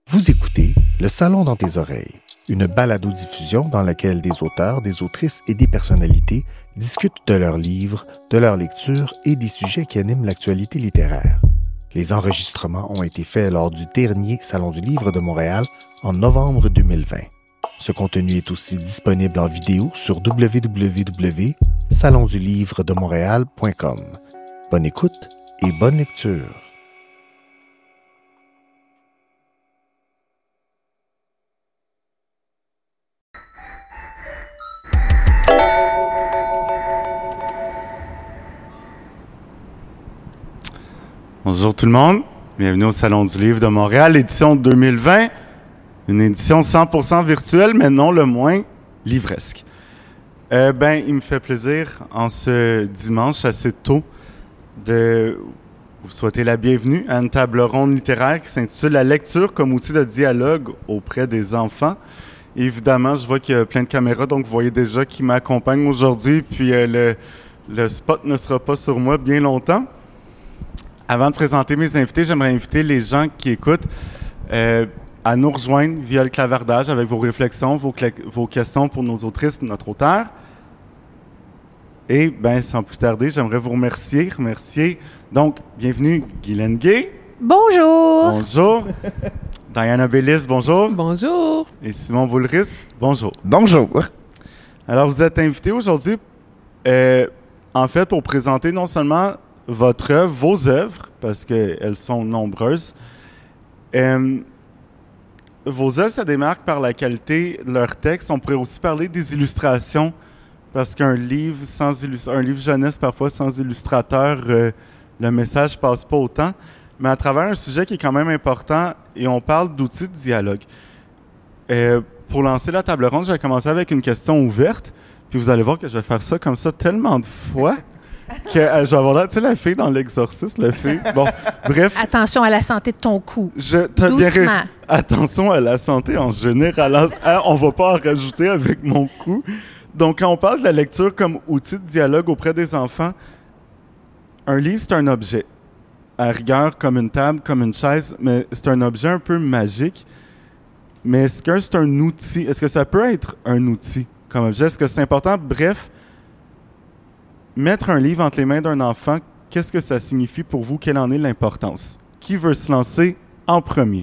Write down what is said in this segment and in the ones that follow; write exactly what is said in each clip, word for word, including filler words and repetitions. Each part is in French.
Vous écoutez Le Salon dans tes oreilles, une balado-diffusion dans laquelle des auteurs, des autrices et des personnalités discutent de leurs livres, de leurs lectures et des sujets qui animent l'actualité littéraire. Les enregistrements ont été faits lors du dernier Salon du Livre de Montréal en novembre deux mille vingt. Ce contenu est aussi disponible en vidéo sur w w w point salon du livre de montréal point com. Bonne écoute et bonne lecture. Bonjour tout le monde, bienvenue au Salon du Livre de Montréal, édition deux mille vingt, une édition cent pour cent virtuelle, mais non le moins livresque. Euh, ben, il me fait plaisir, en ce dimanche assez tôt, de vous souhaiter la bienvenue à une table ronde littéraire qui s'intitule « La lecture comme outil de dialogue auprès des enfants ». Évidemment, je vois qu'il y a plein de caméras, donc vous voyez déjà qui m'accompagnent aujourd'hui, puis euh, le, le spot ne sera pas sur moi bien longtemps. Avant de présenter mes invités, j'aimerais inviter les gens qui écoutent euh, à nous rejoindre via le clavardage avec vos réflexions, vos, cla- vos questions pour nos autrices, notre auteur. Et, bien, sans plus tarder, j'aimerais vous remercier. remercier. Donc, bienvenue, Guylaine Gay. Bonjour. Bonjour. Diana Bellis, bonjour. Bonjour. Et Simon Boulris, bonjour. Bonjour. Alors, vous êtes invités aujourd'hui, euh, en fait, pour présenter non seulement votre œuvre, vos œuvres, parce qu'elles sont nombreuses. Euh, vos œuvres se démarquent par la qualité de leurs textes. On pourrait aussi parler des illustrations, parce qu'un livre sans illust- un livre jeunesse, parfois sans illustrateur, euh, le message passe pas autant. Mais à travers un sujet qui est quand même important, et on parle d'outils de dialogue. Euh, pour lancer la table ronde, je vais commencer avec une question ouverte, puis vous allez voir que je vais faire ça comme ça tellement de fois que euh, je vais avoir l'air, tu sais, la fille dans l'exorciste, la fille. Bon, bref. Attention à la santé de ton cou. Je t'as bien ré- Doucement. Attention à la santé en général. Ah, on va pas en rajouter avec mon cou. Donc, quand on parle de la lecture comme outil de dialogue auprès des enfants, un livre, c'est un objet. À rigueur, comme une table, comme une chaise, mais c'est un objet un peu magique. Mais est-ce que c'est un outil? Est-ce que ça peut être un outil comme objet? Est-ce que c'est important? Bref, mettre un livre entre les mains d'un enfant, qu'est-ce que ça signifie pour vous? Quelle en est l'importance? Qui veut se lancer en premier?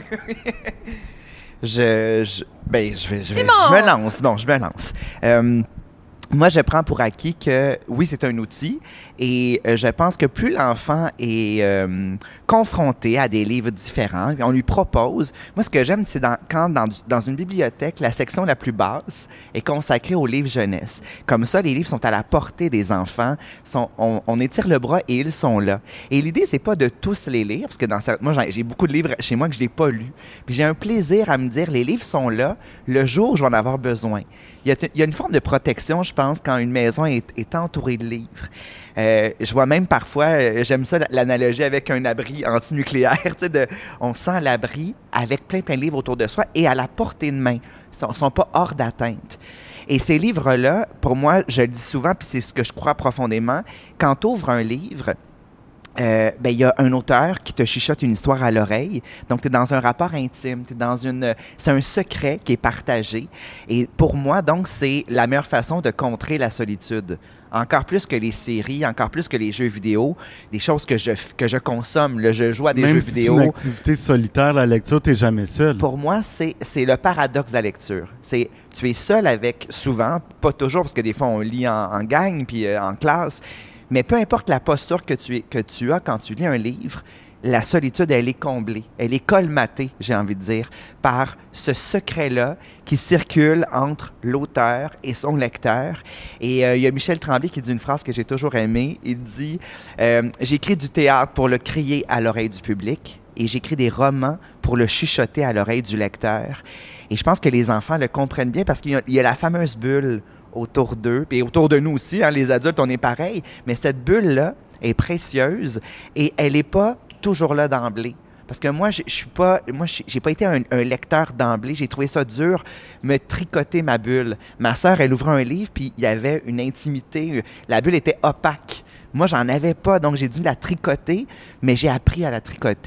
je, je, ben, je, vais, je, vais- Simon! je me lance. Bon, je me lance. Euh, moi, je prends pour acquis que, oui, c'est un outil et euh, je pense que plus l'enfant est euh, confronté à des livres différents, on lui propose... Moi, ce que j'aime, c'est dans, quand dans, du- dans une bibliothèque, la section la plus basse est consacrée aux livres jeunesse. Comme ça, les livres sont à la portée des enfants, sont, on, on étire le bras et ils sont là. Et l'idée, c'est pas de tous les lire, parce que dans cer- moi, j'ai, j'ai beaucoup de livres chez moi que je n'ai pas lus. Puis j'ai un plaisir à me dire, les livres sont là le jour où je vais en avoir besoin. Il y a, il y a une forme de protection, je pense, quand une maison est, est entourée de livres. Euh, je vois même parfois, euh, j'aime ça, l'analogie avec un abri antinucléaire. Tu sais, de, on sent l'abri avec plein, plein de livres autour de soi et à la portée de main. Ils ne sont pas hors d'atteinte. Et ces livres-là, pour moi, je le dis souvent, puis c'est ce que je crois profondément, quand tu ouvres un livre, Euh, ben, il y a un auteur qui te chuchote une histoire à l'oreille. Donc, tu es dans un rapport intime. T'es dans une, c'est un secret qui est partagé. Et pour moi, donc, c'est la meilleure façon de contrer la solitude. Encore plus que les séries, encore plus que les jeux vidéo, des choses que je, que je consomme. Là, je joue à des Même jeux si vidéo. c'est une activité solitaire, la lecture, t'es jamais seul. Pour moi, c'est, c'est le paradoxe de la lecture. C'est, tu es seul avec, souvent, pas toujours, parce que des fois, on lit en, en gang puis euh, en classe, mais peu importe la posture que tu, es, que tu as quand tu lis un livre, la solitude, elle est comblée, elle est colmatée, j'ai envie de dire, par ce secret-là qui circule entre l'auteur et son lecteur. Et euh, il y a Michel Tremblay qui dit une phrase que j'ai toujours aimée. Il dit euh, « J'écris du théâtre pour le crier à l'oreille du public et j'écris des romans pour le chuchoter à l'oreille du lecteur. » Et je pense que les enfants le comprennent bien parce qu'il y a, il y a la fameuse bulle autour d'eux, puis autour de nous aussi, hein, les adultes, on est pareil, mais cette bulle-là est précieuse et elle n'est pas toujours là d'emblée. Parce que moi, je suis pas, moi, j'ai pas été un, un lecteur d'emblée. J'ai trouvé ça dur, me tricoter ma bulle. Ma sœur, elle ouvrait un livre, puis il y avait une intimité. La bulle était opaque. Moi, j'en avais pas, donc j'ai dû la tricoter, mais j'ai appris à la tricoter.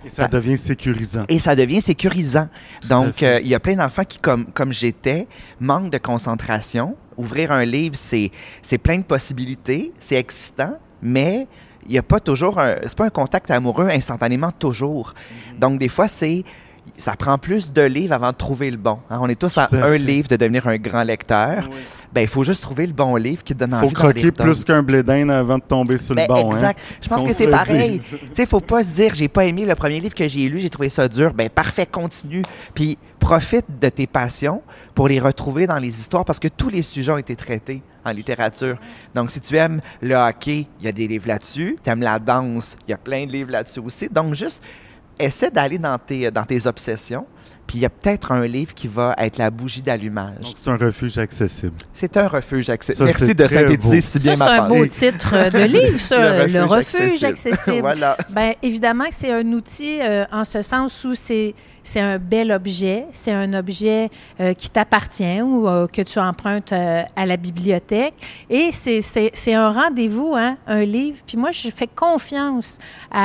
Et ça devient sécurisant. Et ça devient sécurisant. Donc, fait. euh, il y a plein d'enfants qui, comme, comme j'étais, manquent de concentration. Ouvrir un livre, c'est, c'est plein de possibilités, c'est excitant, mais il n'y a pas toujours un... C'est pas un contact amoureux instantanément, toujours. Mm-hmm. Donc, des fois, c'est... Ça prend plus de livres avant de trouver le bon. Hein? On est tous à Tout à un fait. livre de devenir un grand lecteur. Oui. Ben, il faut juste trouver le bon livre qui te donne Faut envie d'en lire croquer d'autres. plus qu'un blé d'Inde avant de tomber sur Ben, le bon. exact. Hein? Je pense Qu'on que se c'est le pareil. dise. Tu sais, faut pas se dire, j'ai pas aimé le premier livre que j'ai lu, j'ai trouvé ça dur. Ben, parfait, continue. Puis, profite de tes passions pour les retrouver dans les histoires parce que tous les sujets ont été traités en littérature. Donc, si tu aimes le hockey, il y a des livres là-dessus. Tu aimes la danse, il y a plein de livres là-dessus aussi. Donc, juste, essaie d'aller dans tes, dans tes obsessions. Puis il y a peut-être un livre qui va être la bougie d'allumage. Donc, c'est un refuge accessible. C'est un refuge accessible. Ça, Merci c'est de très synthétiser beau. si bien Ça, c'est ma un beau pensée. titre de livre, ça, le refuge, accessible. Voilà. Bien, évidemment que c'est un outil euh, en ce sens où c'est, c'est un bel objet, c'est un objet euh, qui t'appartient ou euh, que tu empruntes euh, à la bibliothèque. Et c'est, c'est, c'est un rendez-vous, hein, un livre. Puis moi, je fais confiance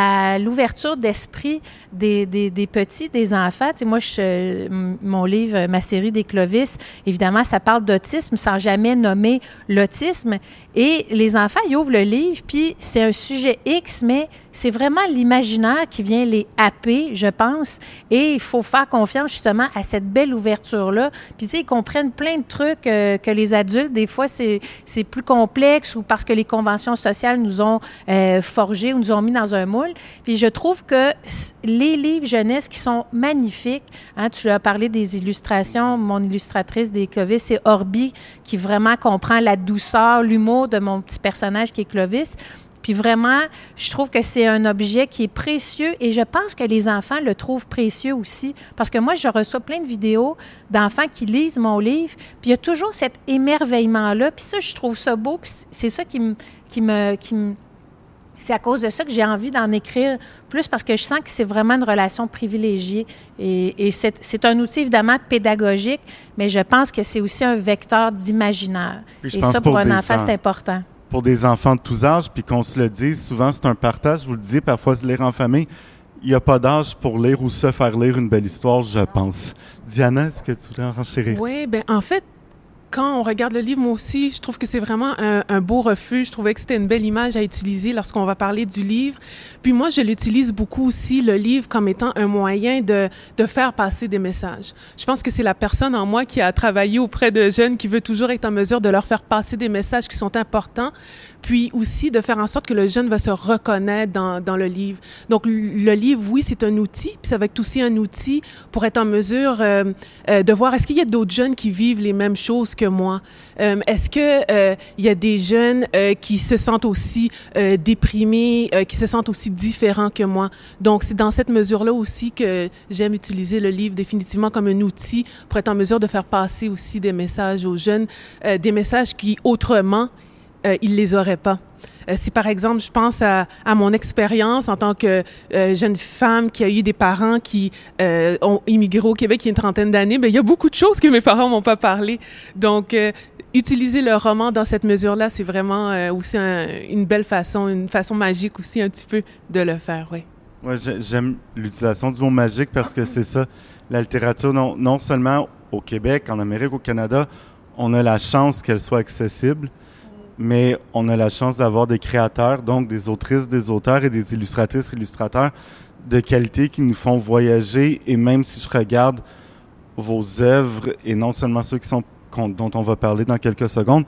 à l'ouverture d'esprit des, des, des petits, des enfants. Tu sais, moi, je, mon livre, ma série des Clovis, évidemment, ça parle d'autisme sans jamais nommer l'autisme. Et les enfants, ils ouvrent le livre, puis c'est un sujet X, mais c'est vraiment l'imaginaire qui vient les happer, je pense. Et il faut faire confiance justement à cette belle ouverture-là. Puis, tu sais, ils comprennent plein de trucs euh, que les adultes, des fois, c'est, c'est plus complexe ou parce que les conventions sociales nous ont euh, forgés ou nous ont mis dans un moule. Puis, je trouve que les livres jeunesse qui sont magnifiques, hein, tu as parlé des illustrations, mon illustratrice des Clovis, c'est Orbi, qui vraiment comprend la douceur, l'humour de mon petit personnage qui est Clovis. Puis vraiment, je trouve que c'est un objet qui est précieux et je pense que les enfants le trouvent précieux aussi. Parce que moi, je reçois plein de vidéos d'enfants qui lisent mon livre, puis il y a toujours cet émerveillement-là. Puis ça, je trouve ça beau, puis c'est ça qui me... Qui me, qui me c'est à cause de ça que j'ai envie d'en écrire plus parce que je sens que c'est vraiment une relation privilégiée. Et, et c'est, c'est un outil évidemment pédagogique, mais je pense que c'est aussi un vecteur d'imaginaire. Puis je Et pense ça, pour pour un des enfant, en- c'est important. Pour des enfants de tous âges, puis qu'on se le dise, souvent c'est un partage, vous le disiez, parfois se lire en famille. Il n'y a pas d'âge pour lire ou se faire lire une belle histoire, je pense. Diana, est-ce que tu voulais en renchérir? Oui, bien, en fait, quand on regarde le livre, moi aussi, je trouve que c'est vraiment un, un beau refuge. Je trouvais que c'était une belle image à utiliser lorsqu'on va parler du livre. Puis moi, je l'utilise beaucoup aussi, le livre, comme étant un moyen de, de faire passer des messages. Je pense que c'est la personne en moi qui a travaillé auprès de jeunes qui veut toujours être en mesure de leur faire passer des messages qui sont importants, puis aussi de faire en sorte que le jeune va se reconnaître dans, dans le livre. Donc, le livre, oui, c'est un outil, puis ça va être aussi un outil pour être en mesure euh, euh, de voir est-ce qu'il y a d'autres jeunes qui vivent les mêmes choses que moi. Euh, est-ce que euh, il y a des jeunes euh, qui se sentent aussi euh, déprimés, euh, qui se sentent aussi différents que moi. Donc, c'est dans cette mesure-là aussi que j'aime utiliser le livre définitivement comme un outil pour être en mesure de faire passer aussi des messages aux jeunes, euh, des messages qui, autrement, euh, ils les auraient pas. Euh, si, par exemple, je pense à, à mon expérience en tant que euh, jeune femme qui a eu des parents qui euh, ont immigré au Québec il y a une trentaine d'années, bien, il y a beaucoup de choses que mes parents m'ont pas parlé. Donc, euh, utiliser le roman dans cette mesure-là, c'est vraiment euh, aussi un, une belle façon, une façon magique aussi un petit peu de le faire, oui. Ouais, j'ai- j'aime l'utilisation du mot magique parce que c'est ça. La littérature, non, non seulement au Québec, en Amérique, au Canada, on a la chance qu'elle soit accessible, mais on a la chance d'avoir des créateurs, donc des autrices, des auteurs et des illustratrices, illustrateurs de qualité qui nous font voyager. Et même si je regarde vos œuvres, et non seulement ceux qui sont, qu'on- dont on va parler dans quelques secondes,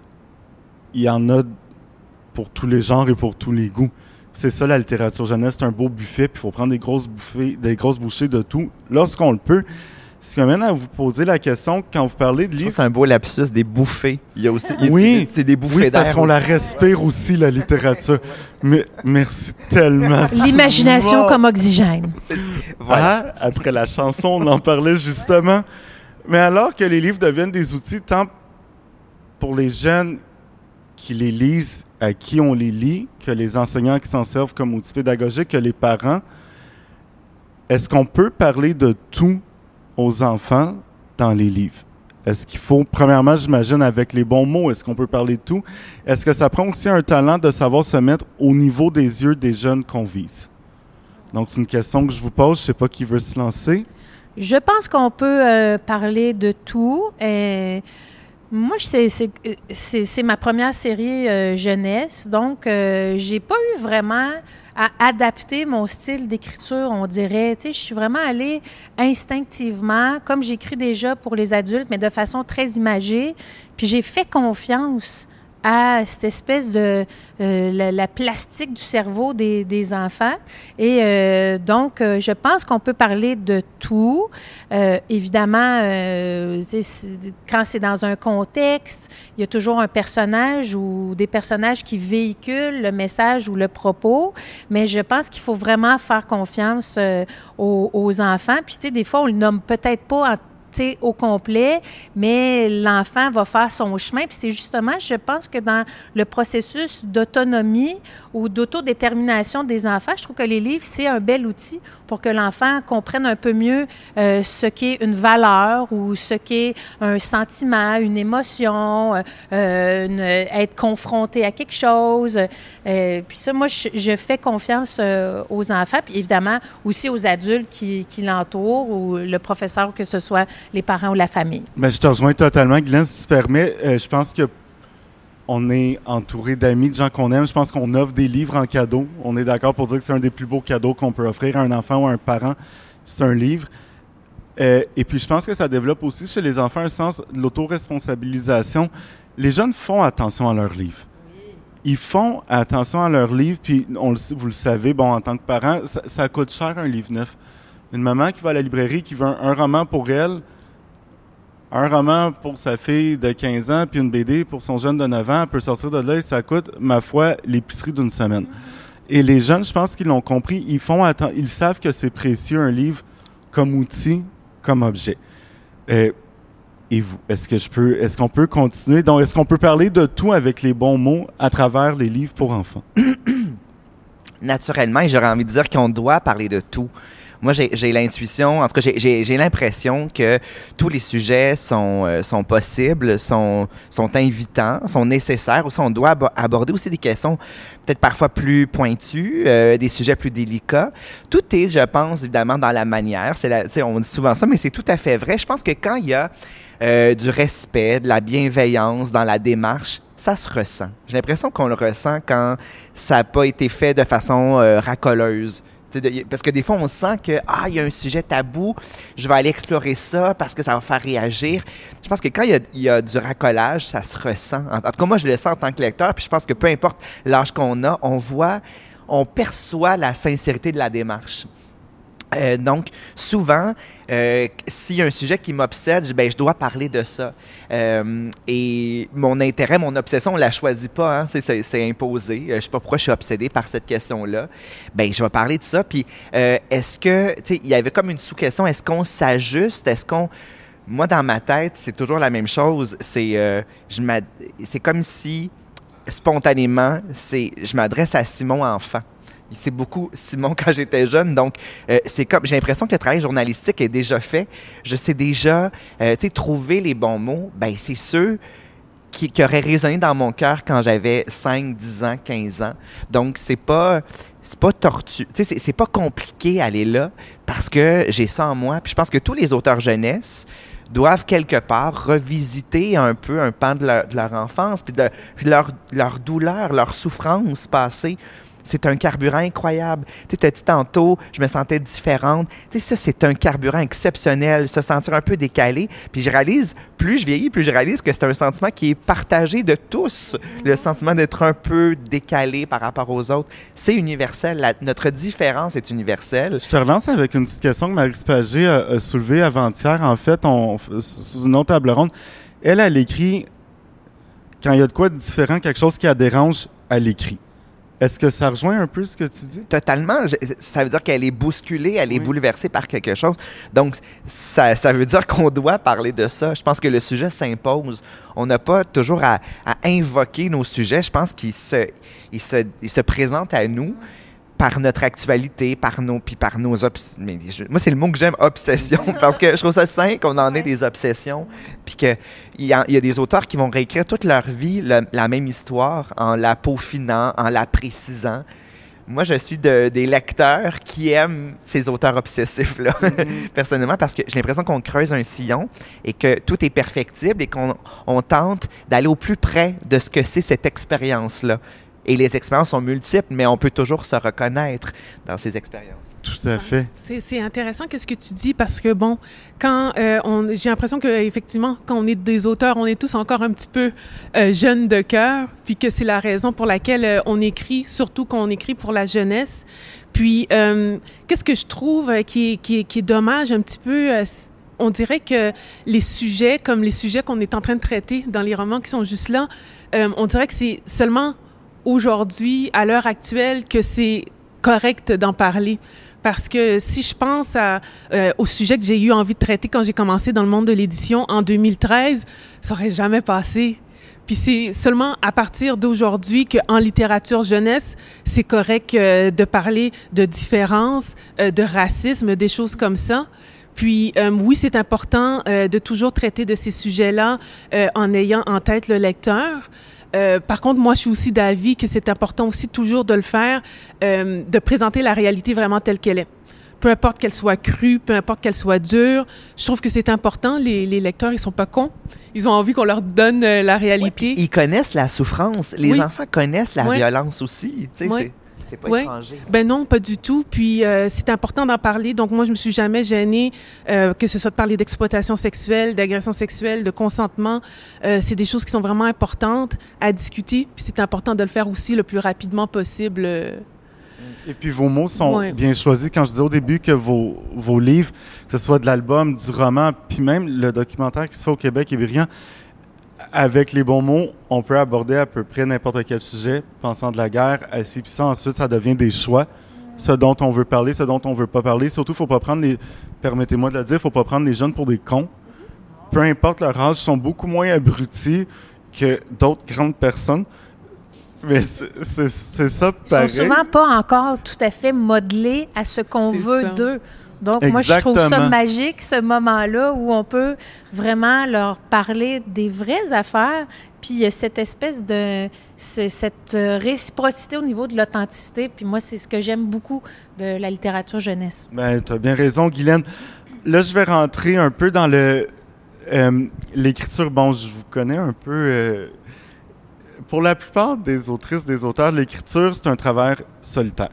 il y en a pour tous les genres et pour tous les goûts. C'est ça la littérature jeunesse, c'est un beau buffet, puis il faut prendre des grosses bouffées, des grosses bouchées de tout lorsqu'on le peut. Ce qui m'amène à vous poser la question, quand vous parlez de Ça, livres... c'est un beau lapsus, des bouffées. Il y a aussi... il y a- Oui, c'est des bouffées oui, parce d'air qu'on la aussi. respire aussi, la littérature. Mais merci tellement. L'imagination Simon. comme oxygène. Voilà. Ah, après la chanson, on en parlait justement. Mais alors que les livres deviennent des outils tant pour les jeunes qui les lisent, à qui on les lit, que les enseignants qui s'en servent comme outils pédagogiques, que les parents, est-ce qu'on peut parler de tout aux enfants dans les livres? Est-ce qu'il faut, premièrement, j'imagine, avec les bons mots, est-ce qu'on peut parler de tout? Est-ce que ça prend aussi un talent de savoir se mettre au niveau des yeux des jeunes qu'on vise? Donc, c'est une question que je vous pose. Je ne sais pas qui veut se lancer. Je pense qu'on peut euh, parler de tout. Euh, moi, c'est, c'est, c'est, c'est ma première série euh, jeunesse, donc euh, j'ai pas eu vraiment à adapter mon style d'écriture, on dirait. Tu sais, je suis vraiment allée instinctivement, comme j'écris déjà pour les adultes, mais de façon très imagée, puis j'ai fait confiance à cette espèce de euh, la, la plastique du cerveau des, des enfants. Et euh, donc, euh, je pense qu'on peut parler de tout. Euh, évidemment, euh, c'est, quand c'est dans un contexte, il y a toujours un personnage ou des personnages qui véhiculent le message ou le propos, mais je pense qu'il faut vraiment faire confiance euh, aux, aux enfants. Puis, tu sais, des fois, on le nomme peut-être pas en T'sais, au complet, mais l'enfant va faire son chemin. Puis c'est justement, je pense que dans le processus d'autonomie ou d'autodétermination des enfants, je trouve que les livres, c'est un bel outil pour que l'enfant comprenne un peu mieux euh, ce qu'est une valeur ou ce qu'est un sentiment, une émotion, euh, une, être confronté à quelque chose. Euh, puis ça, moi, je, je fais confiance euh, aux enfants, puis évidemment aussi aux adultes qui, qui l'entourent ou le professeur, que ce soit les parents ou la famille. Bien, je te rejoins totalement, Guylaine, si tu permets. Euh, je pense que on est entouré d'amis, de gens qu'on aime. Je pense qu'on offre des livres en cadeau. On est d'accord pour dire que c'est un des plus beaux cadeaux qu'on peut offrir à un enfant ou à un parent. C'est un livre. Euh, et puis, je pense que ça développe aussi chez les enfants un sens de l'autoresponsabilisation. Les jeunes font attention à leurs livres. Ils font attention à leurs livres, puis on le, vous le savez, bon, en tant que parent, ça, ça coûte cher un livre neuf. Une maman qui va à la librairie, qui veut un, un roman pour elle, un roman pour sa fille de quinze ans, puis une B D pour son jeune de neuf ans, elle peut sortir de là et ça coûte, ma foi, l'épicerie d'une semaine. Et les jeunes, je pense qu'ils l'ont compris, ils font atten- ils savent que c'est précieux un livre comme outil, comme objet. Euh, et vous, est-ce que je peux, est-ce qu'on peut continuer? Donc, est-ce qu'on peut parler de tout avec les bons mots à travers les livres pour enfants? Naturellement, et j'aurais envie de dire qu'on doit parler de tout. Moi, j'ai, j'ai l'intuition, en tout cas, j'ai, j'ai, j'ai l'impression que tous les sujets sont, euh, sont possibles, sont, sont invitants, sont nécessaires. Aussi, on doit ab- aborder aussi des questions peut-être parfois plus pointues, euh, des sujets plus délicats. Tout est, je pense, évidemment, dans la manière. C'est la, tu sais, on dit souvent ça, mais c'est tout à fait vrai. Je pense que quand il y a euh, du respect, de la bienveillance dans la démarche, ça se ressent. J'ai l'impression qu'on le ressent quand ça n'a pas été fait de façon euh, racoleuse. Parce que des fois, on sent que ah, il y a un sujet tabou, je vais aller explorer ça parce que ça va faire réagir. Je pense que quand il y a, il y a du racolage, ça se ressent. En, en tout cas, moi, je le sens en tant que lecteur, puis je pense que peu importe l'âge qu'on a, on voit, on perçoit la sincérité de la démarche. Euh, donc, souvent, euh, s'il y a un sujet qui m'obsède, ben, je dois parler de ça. Euh, et mon intérêt, mon obsession, on ne la choisit pas, hein, c'est, c'est, c'est imposé. Je ne sais pas pourquoi je suis obsédé par cette question-là. Ben, je vais parler de ça. Puis, euh, est-ce que, tu sais, il y avait comme une sous-question, est-ce qu'on s'ajuste? Est-ce qu'on... Moi, dans ma tête, c'est toujours la même chose. C'est, euh, je m'ad... c'est comme si, spontanément, c'est, je m'adresse à Simon enfant. C'est beaucoup Simon quand j'étais jeune, donc euh, c'est comme j'ai l'impression que le travail journalistique est déjà fait. Je sais déjà, euh, tu sais, trouver les bons mots. Ben c'est ceux qui, qui auraient résonné dans mon cœur quand j'avais cinq, dix ans, quinze ans. Donc c'est pas c'est pas tortu, tu sais, c'est, c'est pas compliqué aller là parce que j'ai ça en moi. Puis je pense que tous les auteurs jeunesse doivent quelque part revisiter un peu un pan de leur, de leur enfance, puis de, puis de leur, leur douleur, leur souffrance passée. C'est un carburant incroyable. Tu sais, tu as dit tantôt, je me sentais différente. Tu sais, ça, c'est un carburant exceptionnel, se sentir un peu décalé. Puis je réalise, plus je vieillis, plus je réalise que c'est un sentiment qui est partagé de tous. Le sentiment d'être un peu décalé par rapport aux autres. C'est universel. La, notre différence est universelle. Je te relance avec une petite question que Marie Pagé a, a soulevée avant-hier. En fait, on, sous une autre table ronde, elle, elle écrit, quand il y a de quoi de différent, quelque chose qui la dérange, elle écrit. Est-ce que ça rejoint un peu ce que tu dis? Totalement. Je, ça veut dire qu'elle est bousculée, elle est oui. bouleversée par quelque chose. Donc, ça, ça veut dire qu'on doit parler de ça. Je pense que le sujet s'impose. On n'a pas toujours à, à invoquer nos sujets. Je pense qu'ils se, ils se, ils se présentent à nous par notre actualité, par nos, puis par nos obsessions. Moi, c'est le mot que j'aime, obsession, parce que je trouve ça sain qu'on en ait des obsessions, puis qu'il y, y a des auteurs qui vont réécrire toute leur vie le, la même histoire en la peaufinant, en la précisant. moi, je suis de, des lecteurs qui aiment ces auteurs obsessifs-là, mm-hmm. personnellement, parce que j'ai l'impression qu'on creuse un sillon et que tout est perfectible et qu'on on tente d'aller au plus près de ce que c'est cette expérience-là. Et les expériences sont multiples, mais on peut toujours se reconnaître dans ces expériences. Tout à fait. C'est, c'est intéressant qu'est-ce que tu dis parce que, bon, quand euh, on, j'ai l'impression qu'effectivement, quand on est des auteurs, on est tous encore un petit peu euh, jeunes de cœur, puis que c'est la raison pour laquelle euh, on écrit, surtout quand on écrit pour la jeunesse. Puis, euh, qu'est-ce que je trouve euh, qui, est, qui, est, qui est dommage un petit peu... Euh, on dirait que les sujets, comme les sujets qu'on est en train de traiter dans les romans qui sont juste là, euh, on dirait que c'est seulement aujourd'hui, à l'heure actuelle, que c'est correct d'en parler. Parce que si je pense à, euh, au sujet que j'ai eu envie de traiter quand j'ai commencé dans le monde de l'édition en deux mille treize, ça aurait jamais passé. Puis c'est seulement à partir d'aujourd'hui qu'en littérature jeunesse, c'est correct euh, de parler de différence, euh, de racisme, des choses comme ça. Puis euh, oui, c'est important euh, de toujours traiter de ces sujets-là euh, en ayant en tête le lecteur. Euh, par contre, moi, je suis aussi d'avis que c'est important aussi toujours de le faire, euh, de présenter la réalité vraiment telle qu'elle est. Peu importe qu'elle soit crue, peu importe qu'elle soit dure, je trouve que c'est important. Les, les lecteurs, ils sont pas cons. Ils ont envie qu'on leur donne euh, la réalité. Ouais, ils connaissent la souffrance. Les oui. enfants connaissent la ouais. violence aussi. Tu sais, ouais. c'est... C'est pas ouais. étranger. Ben non, pas du tout. Puis euh, c'est important d'en parler. Donc moi, je me suis jamais gênée, euh, que ce soit de parler d'exploitation sexuelle, d'agression sexuelle, de consentement. Euh, c'est des choses qui sont vraiment importantes à discuter. Puis c'est important de le faire aussi le plus rapidement possible. Et puis vos mots sont ouais. bien choisis. Quand je disais au début que vos, vos livres, que ce soit de l'album, du roman, puis même le documentaire qui se fait au Québec est brillant, avec les bons mots, on peut aborder à peu près n'importe quel sujet, pensant de la guerre, ainsi puis ça. Ensuite, ça devient des choix, ce dont on veut parler, ce dont on veut pas parler. Surtout, il faut pas prendre les, permettez-moi de le dire, il faut pas prendre les jeunes pour des cons. Peu importe leur âge, ils sont beaucoup moins abrutis que d'autres grandes personnes. Mais c'est, c'est, c'est ça, pareil. Ils sont souvent pas encore tout à fait modelés à ce qu'on C'est veut ça. d'eux. Donc, Exactement. moi, je trouve ça magique, ce moment-là où on peut vraiment leur parler des vraies affaires, puis il y a cette espèce de... cette réciprocité au niveau de l'authenticité, puis moi, c'est ce que j'aime beaucoup de la littérature jeunesse. Ben, tu as bien raison, Guylaine. Là, je vais rentrer un peu dans le euh, l'écriture. Bon, je vous connais un peu... Euh, pour la plupart des autrices, des auteurs, l'écriture, c'est un travail solitaire.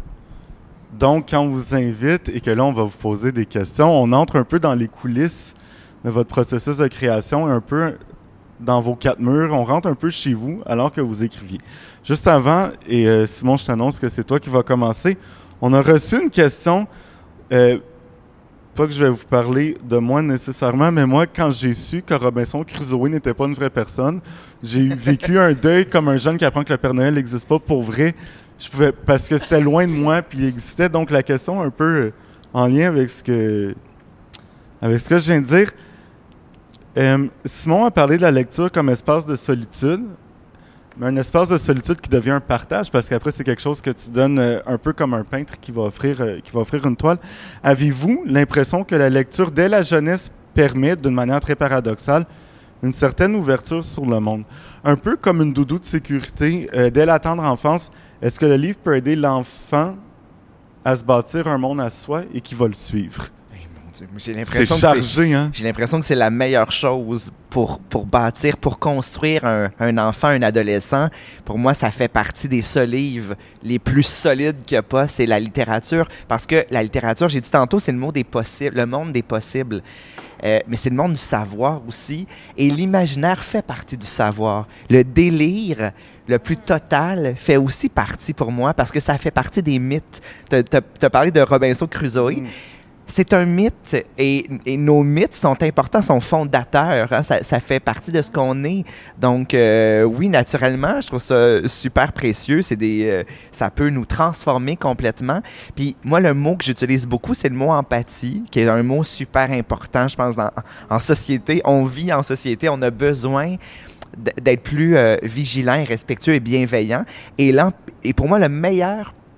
Donc, quand on vous invite et que là, on va vous poser des questions, on entre un peu dans les coulisses de votre processus de création, un peu dans vos quatre murs. On rentre un peu chez vous alors que vous écriviez. Juste avant, et euh, Simon, je t'annonce que c'est toi qui vas commencer, on a reçu une question, euh, pas que je vais vous parler de moi nécessairement, mais moi, quand j'ai su que Robinson Crusoe n'était pas une vraie personne, j'ai vécu un deuil comme un jeune qui apprend que le Père Noël n'existe pas pour vrai. Je pouvais, parce que c'était loin de moi, puis il existait. Donc, la question un peu euh, en lien avec ce que, avec ce que je viens de dire. Euh, Simon a parlé de la lecture comme espace de solitude, mais un espace de solitude qui devient un partage, parce qu'après, c'est quelque chose que tu donnes euh, un peu comme un peintre qui va offrir, euh, qui va offrir une toile. Avez-vous l'impression que la lecture dès la jeunesse permet, d'une manière très paradoxale, une certaine ouverture sur le monde? Un peu comme une doudou de sécurité euh, dès la tendre enfance. Est-ce que le livre peut aider l'enfant à se bâtir un monde à soi et qui va le suivre? Hey, mon Dieu, j'ai l'impression c'est que chargé, c'est, hein? J'ai l'impression que c'est la meilleure chose pour, pour bâtir, pour construire un, un enfant, un adolescent. Pour moi, ça fait partie des seuls livres les plus solides qu'il n'y a pas, c'est la littérature. Parce que la littérature, j'ai dit tantôt, c'est le mot des possibles, le monde des possibles. Euh, mais c'est le monde du savoir aussi. Et l'imaginaire fait partie du savoir. Le délire le plus total fait aussi partie pour moi parce que ça fait partie des mythes. Tu as parlé de Robinson Crusoe. Mm. C'est un mythe et, et nos mythes sont importants, sont fondateurs. Hein? Ça, ça fait partie de ce qu'on est. Donc, euh, oui, naturellement, je trouve ça super précieux. C'est des, euh, ça peut nous transformer complètement. Puis moi, le mot que j'utilise beaucoup, c'est le mot empathie, qui est un mot super important, je pense, dans, en société. On vit en société, on a besoin d'être plus euh, vigilant et respectueux et bienveillant. Et, là, et pour moi, le meilleur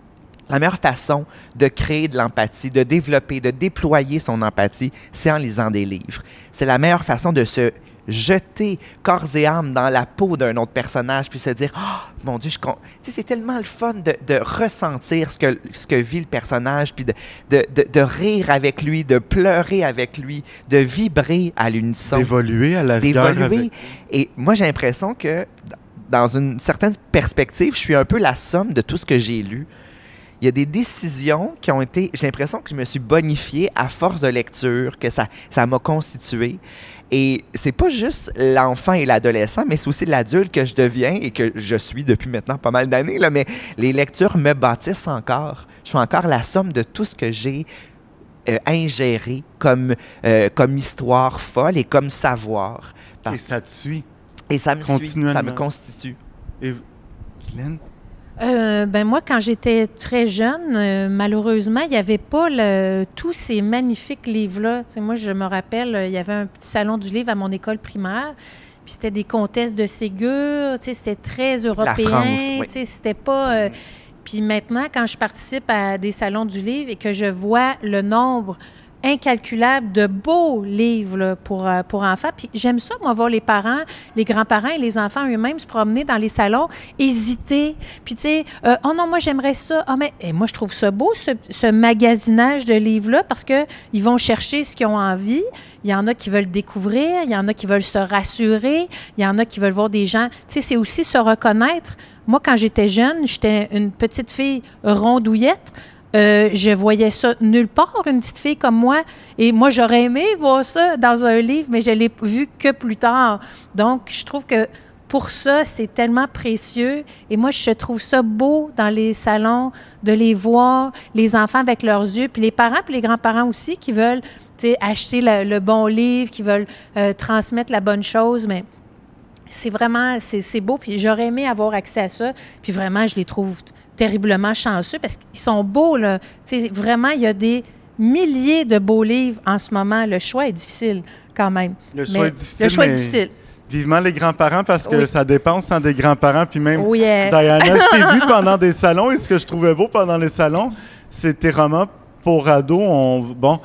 La meilleure façon de créer de l'empathie, de développer, de déployer son empathie, c'est en lisant des livres. C'est la meilleure façon de se jeter corps et âme dans la peau d'un autre personnage, puis se dire « Oh, mon Dieu, je con... » Tu sais, c'est tellement le fun de, de ressentir ce que, ce que vit le personnage, puis de, de, de, de rire avec lui, de pleurer avec lui, de vibrer à l'unisson. D'évoluer à la rigueur. D'évoluer. Avec... Et moi, j'ai l'impression que, dans une certaine perspective, je suis un peu la somme de tout ce que j'ai lu. Il y a des décisions qui ont été... J'ai l'impression que je me suis bonifié à force de lecture, que ça, ça m'a constitué. Et c'est pas juste l'enfant et l'adolescent, mais c'est aussi l'adulte que je deviens et que je suis depuis maintenant pas mal d'années. Là, mais les lectures me bâtissent encore. Je suis encore la somme de tout ce que j'ai euh, ingéré comme, euh, comme histoire folle et comme savoir. Parce... Et ça te suit. Et ça me suit, ça me constitue. Et Guylaine? Euh, ben moi, quand j'étais très jeune, euh, malheureusement, il n'y avait pas le, tous ces magnifiques livres-là. Tu sais, moi, je me rappelle, euh, il y avait un petit salon du livre à mon école primaire, puis c'était des comtesses de Ségur, tu sais, c'était très européen. La France, oui. Tu sais, c'était pas... Euh, puis maintenant, quand je participe à des salons du livre et que je vois le nombre incalculable de beaux livres là, pour, euh, pour enfants. Puis j'aime ça, moi, voir les parents, les grands-parents et les enfants eux-mêmes se promener dans les salons, hésiter. Puis, tu sais, euh, « Oh non, moi, j'aimerais ça. Ah, mais et moi, je trouve ça beau, ce, ce magasinage de livres-là, parce qu'ils vont chercher ce qu'ils ont envie. Il y en a qui veulent découvrir, il y en a qui veulent se rassurer, il y en a qui veulent voir des gens... Tu sais, c'est aussi se reconnaître. Moi, quand j'étais jeune, j'étais une petite fille rondouillette. Euh, je voyais ça nulle part, une petite fille comme moi. Et moi, j'aurais aimé voir ça dans un livre, mais je l'ai vu que plus tard. Donc, je trouve que pour ça, c'est tellement précieux. Et moi, je trouve ça beau dans les salons de les voir, les enfants avec leurs yeux, puis les parents, puis les grands-parents aussi qui veulent, tu sais, acheter le, le bon livre, qui veulent euh, transmettre la bonne chose, mais c'est vraiment, c'est, c'est beau. Puis j'aurais aimé avoir accès à ça. Puis vraiment, je les trouve terriblement chanceux parce qu'ils sont beaux, là. Tu sais, vraiment, il y a des milliers de beaux livres en ce moment. Le choix est difficile, quand même. Le choix mais est difficile, Le choix mais est difficile. Vivement les grands-parents parce que oui. ça dépense en des grands-parents. Puis même, oui, euh... Diana, je t'ai vu pendant des salons et ce que je trouvais beau pendant les salons, c'est tes romans pour ados. On, bon,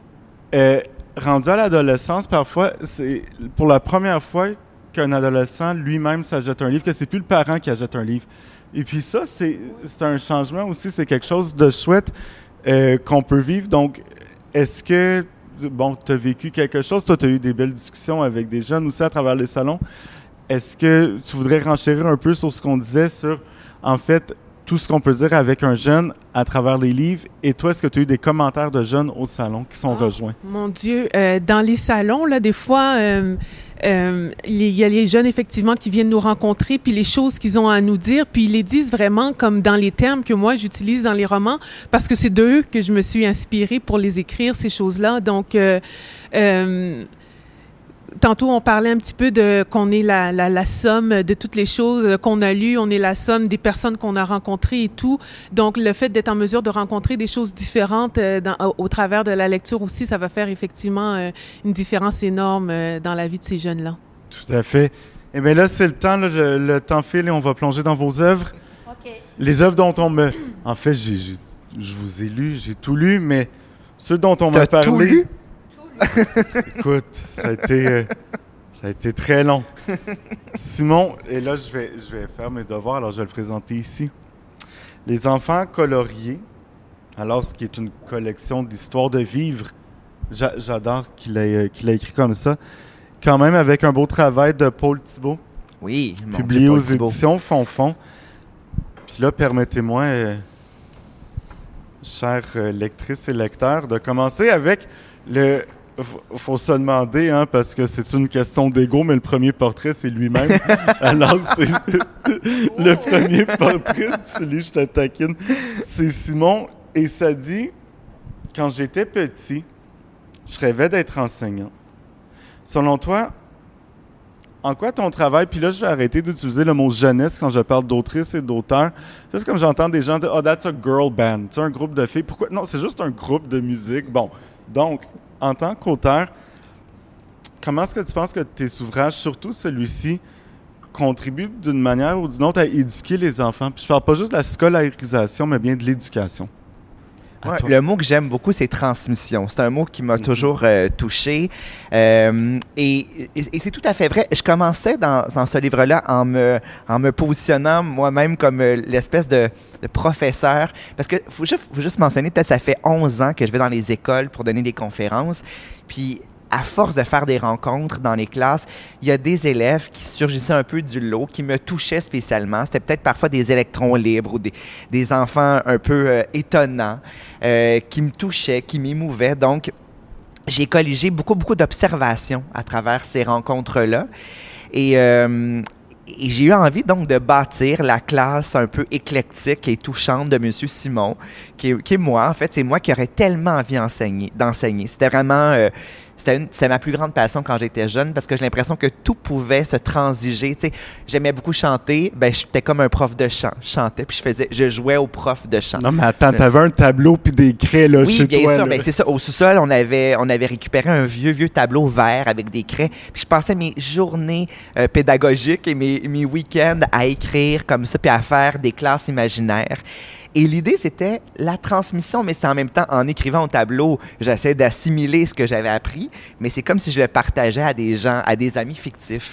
euh, rendu à l'adolescence, parfois, c'est pour la première fois qu'un adolescent lui-même s'achète un livre, que c'est plus le parent qui achète un livre. Et puis ça, c'est, c'est un changement aussi, c'est quelque chose de chouette euh, qu'on peut vivre. Donc, est-ce que, bon, tu as vécu quelque chose, toi, tu as eu des belles discussions avec des jeunes aussi à travers les salons. Est-ce que tu voudrais renchérir un peu sur ce qu'on disait sur, en fait, tout ce qu'on peut dire avec un jeune à travers les livres? Et toi, est-ce que tu as eu des commentaires de jeunes au salon qui sont oh, rejoints? Mon Dieu, euh, dans les salons, là, des fois... Euh, Euh, il y a les jeunes, effectivement, qui viennent nous rencontrer, puis les choses qu'ils ont à nous dire, puis ils les disent vraiment comme dans les termes que moi, j'utilise dans les romans, parce que c'est d'eux que je me suis inspirée pour les écrire, ces choses-là. Donc, euh, euh, tantôt, on parlait un petit peu de qu'on est la, la, la somme de toutes les choses qu'on a lues, on est la somme des personnes qu'on a rencontrées et tout. Donc, le fait d'être en mesure de rencontrer des choses différentes euh, dans, au, au travers de la lecture aussi, ça va faire effectivement euh, une différence énorme euh, dans la vie de ces jeunes-là. Tout à fait. Eh bien là, c'est le temps, là, le, le temps file et on va plonger dans vos œuvres. OK. Les œuvres dont on me... En fait, j'ai, j'ai, je vous ai lu, j'ai tout lu, mais ceux dont on T'as m'a parlé... tout lu? Écoute, ça a été, euh, ça a été très long. Simon, et là, je vais, je vais faire mes devoirs, alors je vais le présenter ici. Les enfants coloriés, alors ce qui est une collection d'histoires de vivre, j'a, j'adore qu'il ait, qu'il ait écrit comme ça, quand même avec un beau travail de Paul Thibault. Oui, mon publié Dieu, aux Paul Thibault. éditions Fonfon. Puis là, permettez-moi, euh, chères euh, lectrices et lecteurs, de commencer avec le... Il faut se demander, hein, parce que c'est une question d'ego, mais le premier portrait, c'est lui-même. Alors, c'est le premier portrait, celui je te taquine, c'est Simon. Et ça dit, quand j'étais petit, je rêvais d'être enseignant. Selon toi, en quoi ton travail, puis là, je vais arrêter d'utiliser le mot jeunesse quand je parle d'autrice et d'auteur. C'est comme j'entends des gens dire « Oh, that's a girl band », tu sais, un groupe de filles. Pourquoi? Non, c'est juste un groupe de musique. Bon, donc... En tant qu'auteur, comment est-ce que tu penses que tes ouvrages, surtout celui-ci, contribue d'une manière ou d'une autre à éduquer les enfants. Puis je parle pas juste de la scolarisation, mais bien de l'éducation. Ouais, le mot que j'aime beaucoup, c'est transmission. C'est un mot qui m'a mm-hmm. toujours euh, touché. Euh, et, et, et c'est tout à fait vrai. Je commençais dans, dans ce livre-là en me, en me positionnant moi-même comme euh, l'espèce de, de professeur. Parce que faut juste, faut juste mentionner, peut-être ça fait onze ans que je vais dans les écoles pour donner des conférences. Puis à force de faire des rencontres dans les classes, il y a des élèves qui surgissaient un peu du lot, qui me touchaient spécialement. C'était peut-être parfois des électrons libres ou des, des enfants un peu euh, étonnants euh, qui me touchaient, qui m'émouvaient. Donc, j'ai colligé beaucoup, beaucoup d'observations à travers ces rencontres-là. Et... Euh, Et j'ai eu envie donc de bâtir la classe un peu éclectique et touchante de M. Simon, qui est, qui est moi. En fait, c'est moi qui aurais tellement envie d'enseigner. d'enseigner. C'était vraiment... Euh, C'était, une, c'était ma plus grande passion quand j'étais jeune parce que j'ai l'impression que tout pouvait se transiger. Tu sais, j'aimais beaucoup chanter. Ben, j'étais comme un prof de chant. Je chantais puis je faisais, je jouais au prof de chant. Non, mais attends, t'avais un tableau puis des craies là, oui, chez bien toi. Sûr, là. Ben, c'est ça. Au sous-sol, on avait, on avait récupéré un vieux, vieux tableau vert avec des craies. Puis je passais mes journées euh, pédagogiques et mes, mes week-ends à écrire comme ça puis à faire des classes imaginaires. Et l'idée, c'était la transmission, mais c'est en même temps, en écrivant au tableau, j'essaie d'assimiler ce que j'avais appris, mais c'est comme si je le partageais à des gens, à des amis fictifs.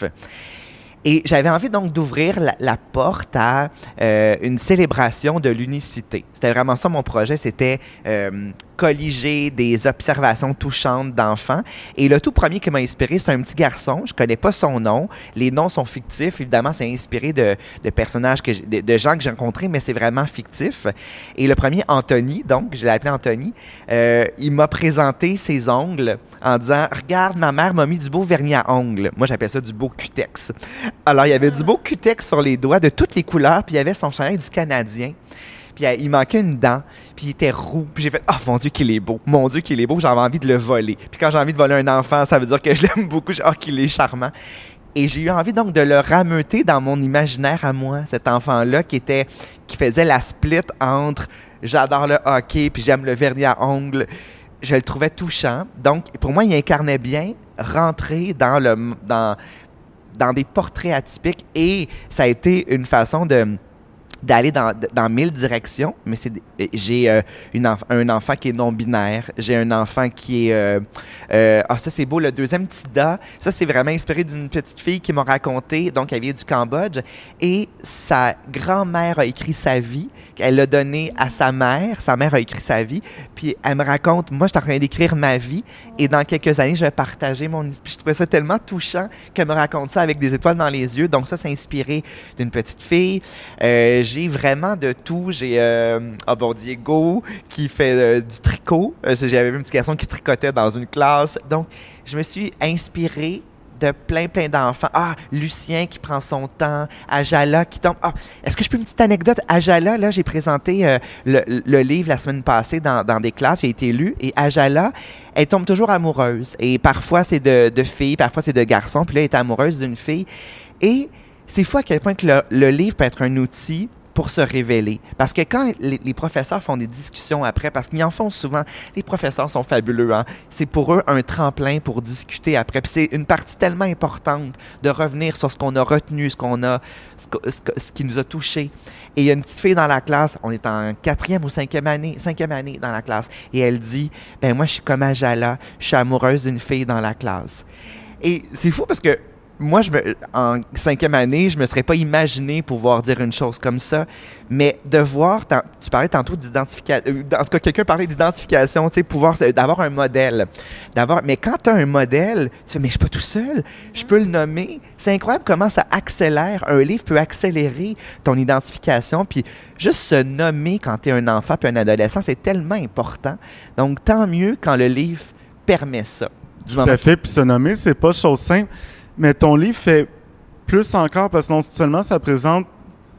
Et j'avais envie donc d'ouvrir la, la porte à euh, une célébration de l'unicité. C'était vraiment ça mon projet, c'était euh, colliger des observations touchantes d'enfants. Et le tout premier qui m'a inspiré, c'est un petit garçon, je connais pas son nom, les noms sont fictifs, évidemment c'est inspiré de, de personnages, que de, de gens que j'ai rencontrés, mais c'est vraiment fictif. Et le premier, Anthony, donc je l'ai appelé Anthony, euh, il m'a présenté ses ongles en disant « Regarde, ma mère m'a mis du beau vernis à ongles. » Moi, j'appelle ça du beau cutex. Alors, il y avait du beau cutex sur les doigts de toutes les couleurs, puis il y avait son chandail du Canadien. Puis il manquait une dent, puis il était roux. Puis j'ai fait « Oh, mon Dieu, qu'il est beau! Mon Dieu, qu'il est beau! J'avais envie de le voler. » Puis quand j'ai envie de voler un enfant, ça veut dire que je l'aime beaucoup. « Oh, qu'il est charmant! » Et j'ai eu envie donc de le rameuter dans mon imaginaire à moi, cet enfant-là qui était, qui faisait la split entre « J'adore le hockey, puis j'aime le vernis à ongles. » Je le trouvais touchant. Donc, pour moi, il incarnait bien rentrer dans, le, dans, dans des portraits atypiques et ça a été une façon de... d'aller dans, dans mille directions, mais c'est, j'ai euh, une enf- un enfant qui est non-binaire, j'ai un enfant qui est... Euh, euh, ah, ça, c'est beau, le deuxième Tida, ça, c'est vraiment inspiré d'une petite fille qui m'a raconté, donc elle vient du Cambodge, et sa grand-mère a écrit sa vie, elle l'a donnée à sa mère, sa mère a écrit sa vie, puis elle me raconte, moi, je suis en train d'écrire ma vie, et dans quelques années, je vais partager mon... Puis je trouvais ça tellement touchant qu'elle me raconte ça avec des étoiles dans les yeux, donc ça, c'est inspiré d'une petite fille. Euh, j'ai vraiment de tout. J'ai euh, oh bon, Diego qui fait euh, du tricot. Euh, j'avais vu un petit garçon qui tricotait dans une classe. Donc, je me suis inspirée de plein, plein d'enfants. Ah, Lucien qui prend son temps. Ajala qui tombe. Ah, est-ce que je peux une petite anecdote? Ajala, là, j'ai présenté euh, le, le livre la semaine passée dans, dans des classes. J'ai été lu. Et Ajala, elle tombe toujours amoureuse. Et parfois, c'est de, de filles, parfois, c'est de garçons. Puis là, elle est amoureuse d'une fille. Et c'est fou à quel point que le, le livre peut être un outil pour se révéler. Parce que quand les, les professeurs font des discussions après, parce qu'ils en font souvent, les professeurs sont fabuleux, hein? C'est pour eux un tremplin pour discuter après. Puis c'est une partie tellement importante de revenir sur ce qu'on a retenu, ce qu'on a, ce, ce, ce qui nous a touchés. Et il y a une petite fille dans la classe, on est en quatrième ou cinquième année, cinquième année dans la classe, et elle dit, ben moi je suis comme Ajala, je suis amoureuse d'une fille dans la classe. Et c'est fou parce que moi, je me, en cinquième année, je me serais pas imaginé pouvoir dire une chose comme ça, mais de voir, tu parlais tantôt d'identification, en tout cas, quelqu'un parlait d'identification, tu sais, pouvoir, d'avoir un modèle, d'avoir, mais quand tu as un modèle, tu fais, mais je suis pas tout seul, je peux le nommer. C'est incroyable comment ça accélère, un livre peut accélérer ton identification, puis juste se nommer quand tu es un enfant puis un adolescent, c'est tellement important. Donc, tant mieux quand le livre permet ça. Tout à fait, puis se nommer, c'est pas chose simple. Mais ton livre fait plus encore parce que non seulement ça présente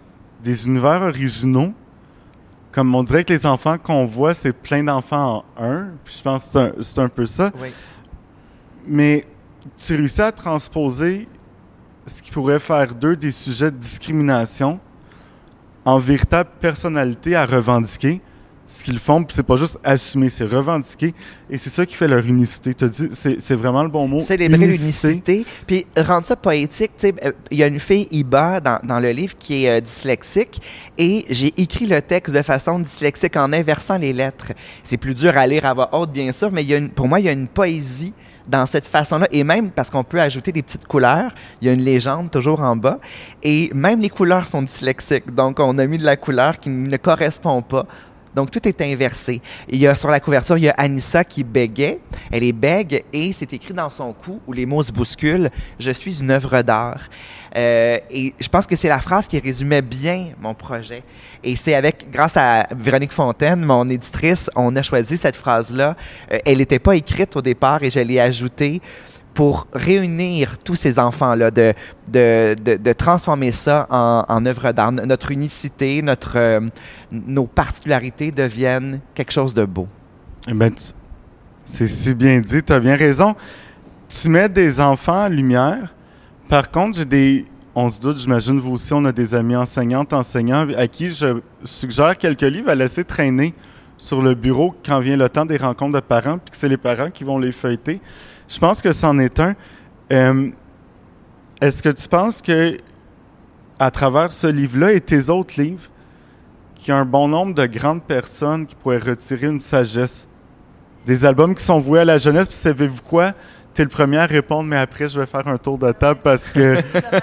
des univers originaux, comme on dirait que les enfants qu'on voit, c'est plein d'enfants en un, puis je pense que c'est un, c'est un peu ça. Oui. Mais tu réussis à transposer ce qui pourrait faire d'eux des sujets de discrimination en véritable personnalité à revendiquer, ce qu'ils font, puis c'est pas juste assumer, c'est revendiquer, et c'est ça qui fait leur unicité. Tu as dit, c'est, c'est vraiment le bon mot. Célébrer l'unicité, puis rendre ça poétique. Tu sais, il y a une fille, Iba, dans, dans le livre, qui est euh, dyslexique, et j'ai écrit le texte de façon dyslexique en inversant les lettres. C'est plus dur à lire à voix haute, bien sûr, mais il y a une, pour moi, il y a une poésie dans cette façon-là, et même parce qu'on peut ajouter des petites couleurs, il y a une légende toujours en bas, et même les couleurs sont dyslexiques, donc on a mis de la couleur qui ne correspond pas. Donc, tout est inversé. Il y a, sur la couverture, il y a Anissa qui bégait. Elle est bègue et c'est écrit dans son cou où les mots se bousculent « Je suis une œuvre d'art euh, ». Et je pense que c'est la phrase qui résumait bien mon projet. Et c'est avec, grâce à Véronique Fontaine, mon éditrice, on a choisi cette phrase-là. Euh, elle n'était pas écrite au départ et je l'ai ajoutée pour réunir tous ces enfants-là, de, de, de, de transformer ça en, en œuvre d'art. Notre unicité, notre, euh, nos particularités deviennent quelque chose de beau. Eh bien, tu, c'est si bien dit, tu as bien raison. Tu mets des enfants en lumière. Par contre, j'ai des... On se doute, j'imagine, vous aussi, on a des amis enseignantes, enseignants, à qui je suggère quelques livres à laisser traîner sur le bureau quand vient le temps des rencontres de parents, puis que c'est les parents qui vont les feuilleter. Je pense que c'en est un. Euh, est-ce que tu penses que, à travers ce livre-là et tes autres livres, qu'il y a un bon nombre de grandes personnes qui pourraient retirer une sagesse? Des albums qui sont voués à la jeunesse, puis savez-vous quoi? T'es le premier à répondre, mais après, je vais faire un tour de table parce que...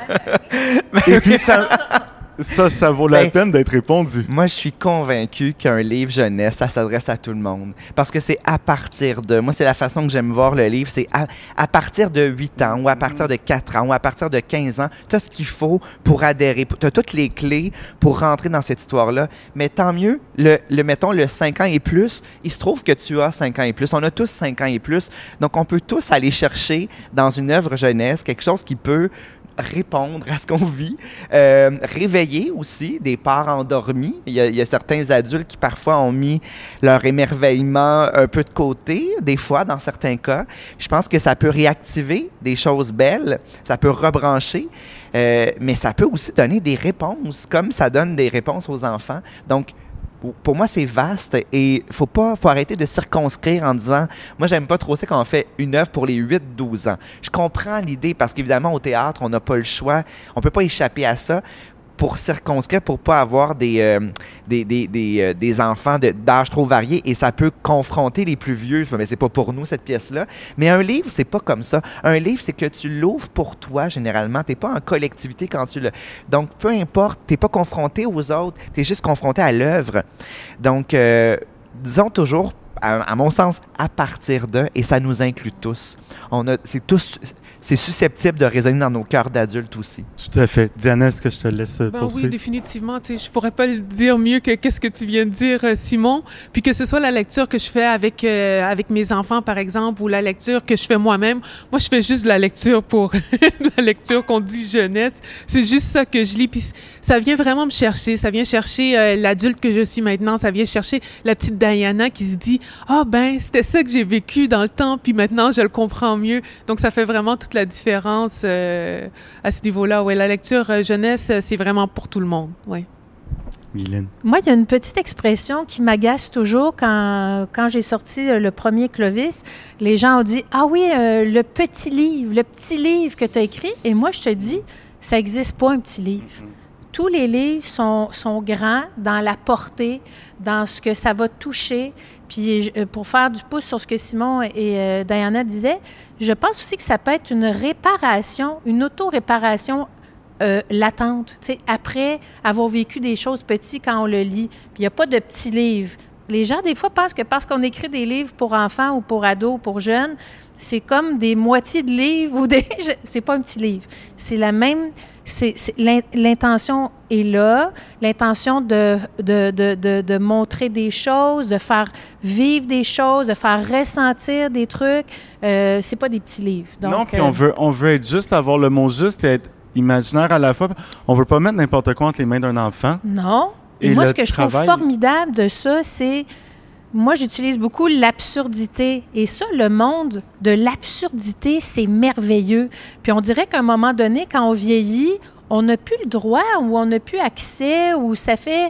Et puis, ça... Ça, ça vaut la ben, peine d'être répondu. Moi, je suis convaincu qu'un livre jeunesse, ça s'adresse à tout le monde. Parce que c'est à partir de... Moi, c'est la façon que j'aime voir le livre. C'est à, à partir de huit ans ou à partir de quatre ans ou à partir de quinze ans, tu as ce qu'il faut pour adhérer. Tu as toutes les clés pour rentrer dans cette histoire-là. Mais tant mieux, le, le mettons, le cinq ans et plus, il se trouve que tu as cinq ans et plus. On a tous cinq ans et plus. Donc, on peut tous aller chercher dans une œuvre jeunesse quelque chose qui peut répondre à ce qu'on vit, euh, réveiller aussi des parts endormies. Il y, a, il y a certains adultes qui parfois ont mis leur émerveillement un peu de côté, des fois dans certains cas. Je pense que ça peut réactiver des choses belles, ça peut rebrancher, euh, mais ça peut aussi donner des réponses, comme ça donne des réponses aux enfants. Donc, pour moi, c'est vaste et faut pas, faut arrêter de circonscrire en disant « Moi, j'aime pas trop ça quand on fait une œuvre pour les huit douze ans. » Je comprends l'idée parce qu'évidemment, au théâtre, on n'a pas le choix. On peut pas échapper à ça pour circonscrire, pour pas avoir des, euh, des, des, des, euh, des enfants de, d'âge trop variés et ça peut confronter les plus vieux. Mais c'est pas pour nous, cette pièce-là. Mais un livre, c'est pas comme ça. Un livre, c'est que tu l'ouvres pour toi, généralement. T'es pas en collectivité quand tu le... Donc, peu importe, t'es pas confronté aux autres, t'es juste confronté à l'œuvre. Donc, euh, disons toujours, à, à mon sens, à partir de, et ça nous inclut tous. On a, c'est tous... c'est susceptible de résonner dans nos cœurs d'adultes aussi. Tout à fait. Diana, est-ce que je te laisse ben poursuivre? Oui, définitivement. Tu sais, je pourrais pas le dire mieux que qu'est-ce que tu viens de dire, Simon. Puis que ce soit la lecture que je fais avec euh, avec mes enfants, par exemple, ou la lecture que je fais moi-même. Moi, je fais juste de la lecture pour la lecture qu'on dit jeunesse. C'est juste ça que je lis. Puis ça vient vraiment me chercher. Ça vient chercher euh, l'adulte que je suis maintenant. Ça vient chercher la petite Diana qui se dit « Ah, oh, ben, c'était ça que j'ai vécu dans le temps, puis maintenant, je le comprends mieux. » Donc, ça fait vraiment toute la différence euh, à ce niveau-là. Ouais, la lecture euh, jeunesse, c'est vraiment pour tout le monde. Ouais. Guylaine. Moi, il y a une petite expression qui m'agace toujours quand, quand j'ai sorti le premier Clovis. Les gens ont dit « Ah oui, euh, le petit livre, le petit livre que tu as écrit. » Et moi, je te dis, ça n'existe pas un petit livre. Tous les livres sont, sont grands dans la portée, dans ce que ça va toucher. Puis pour faire du pouce sur ce que Simon et euh, Diana disaient, je pense aussi que ça peut être une réparation, une auto-réparation euh, latente. Tu sais, après avoir vécu des choses petites quand on le lit. Puis il n'y a pas de petits livres. Les gens, des fois, pensent que parce qu'on écrit des livres pour enfants ou pour ados ou pour jeunes, c'est comme des moitiés de livres ou des... C'est pas un petit livre. C'est la même... C'est, c'est, l'intention est là, l'intention de, de, de, de, de montrer des choses, de faire vivre des choses, de faire ressentir des trucs. Euh, c'est pas des petits livres. Donc, non, puis euh, on veut, on veut être juste, avoir le mot juste et être imaginaire à la fois. On veut pas mettre n'importe quoi entre les mains d'un enfant. Non. Et, et moi, ce que travail... je trouve formidable de ça, c'est... Moi, j'utilise beaucoup l'absurdité. Et ça, le monde de l'absurdité, c'est merveilleux. Puis on dirait qu'à un moment donné, quand on vieillit, on n'a plus le droit ou on n'a plus accès ou ça fait... Tu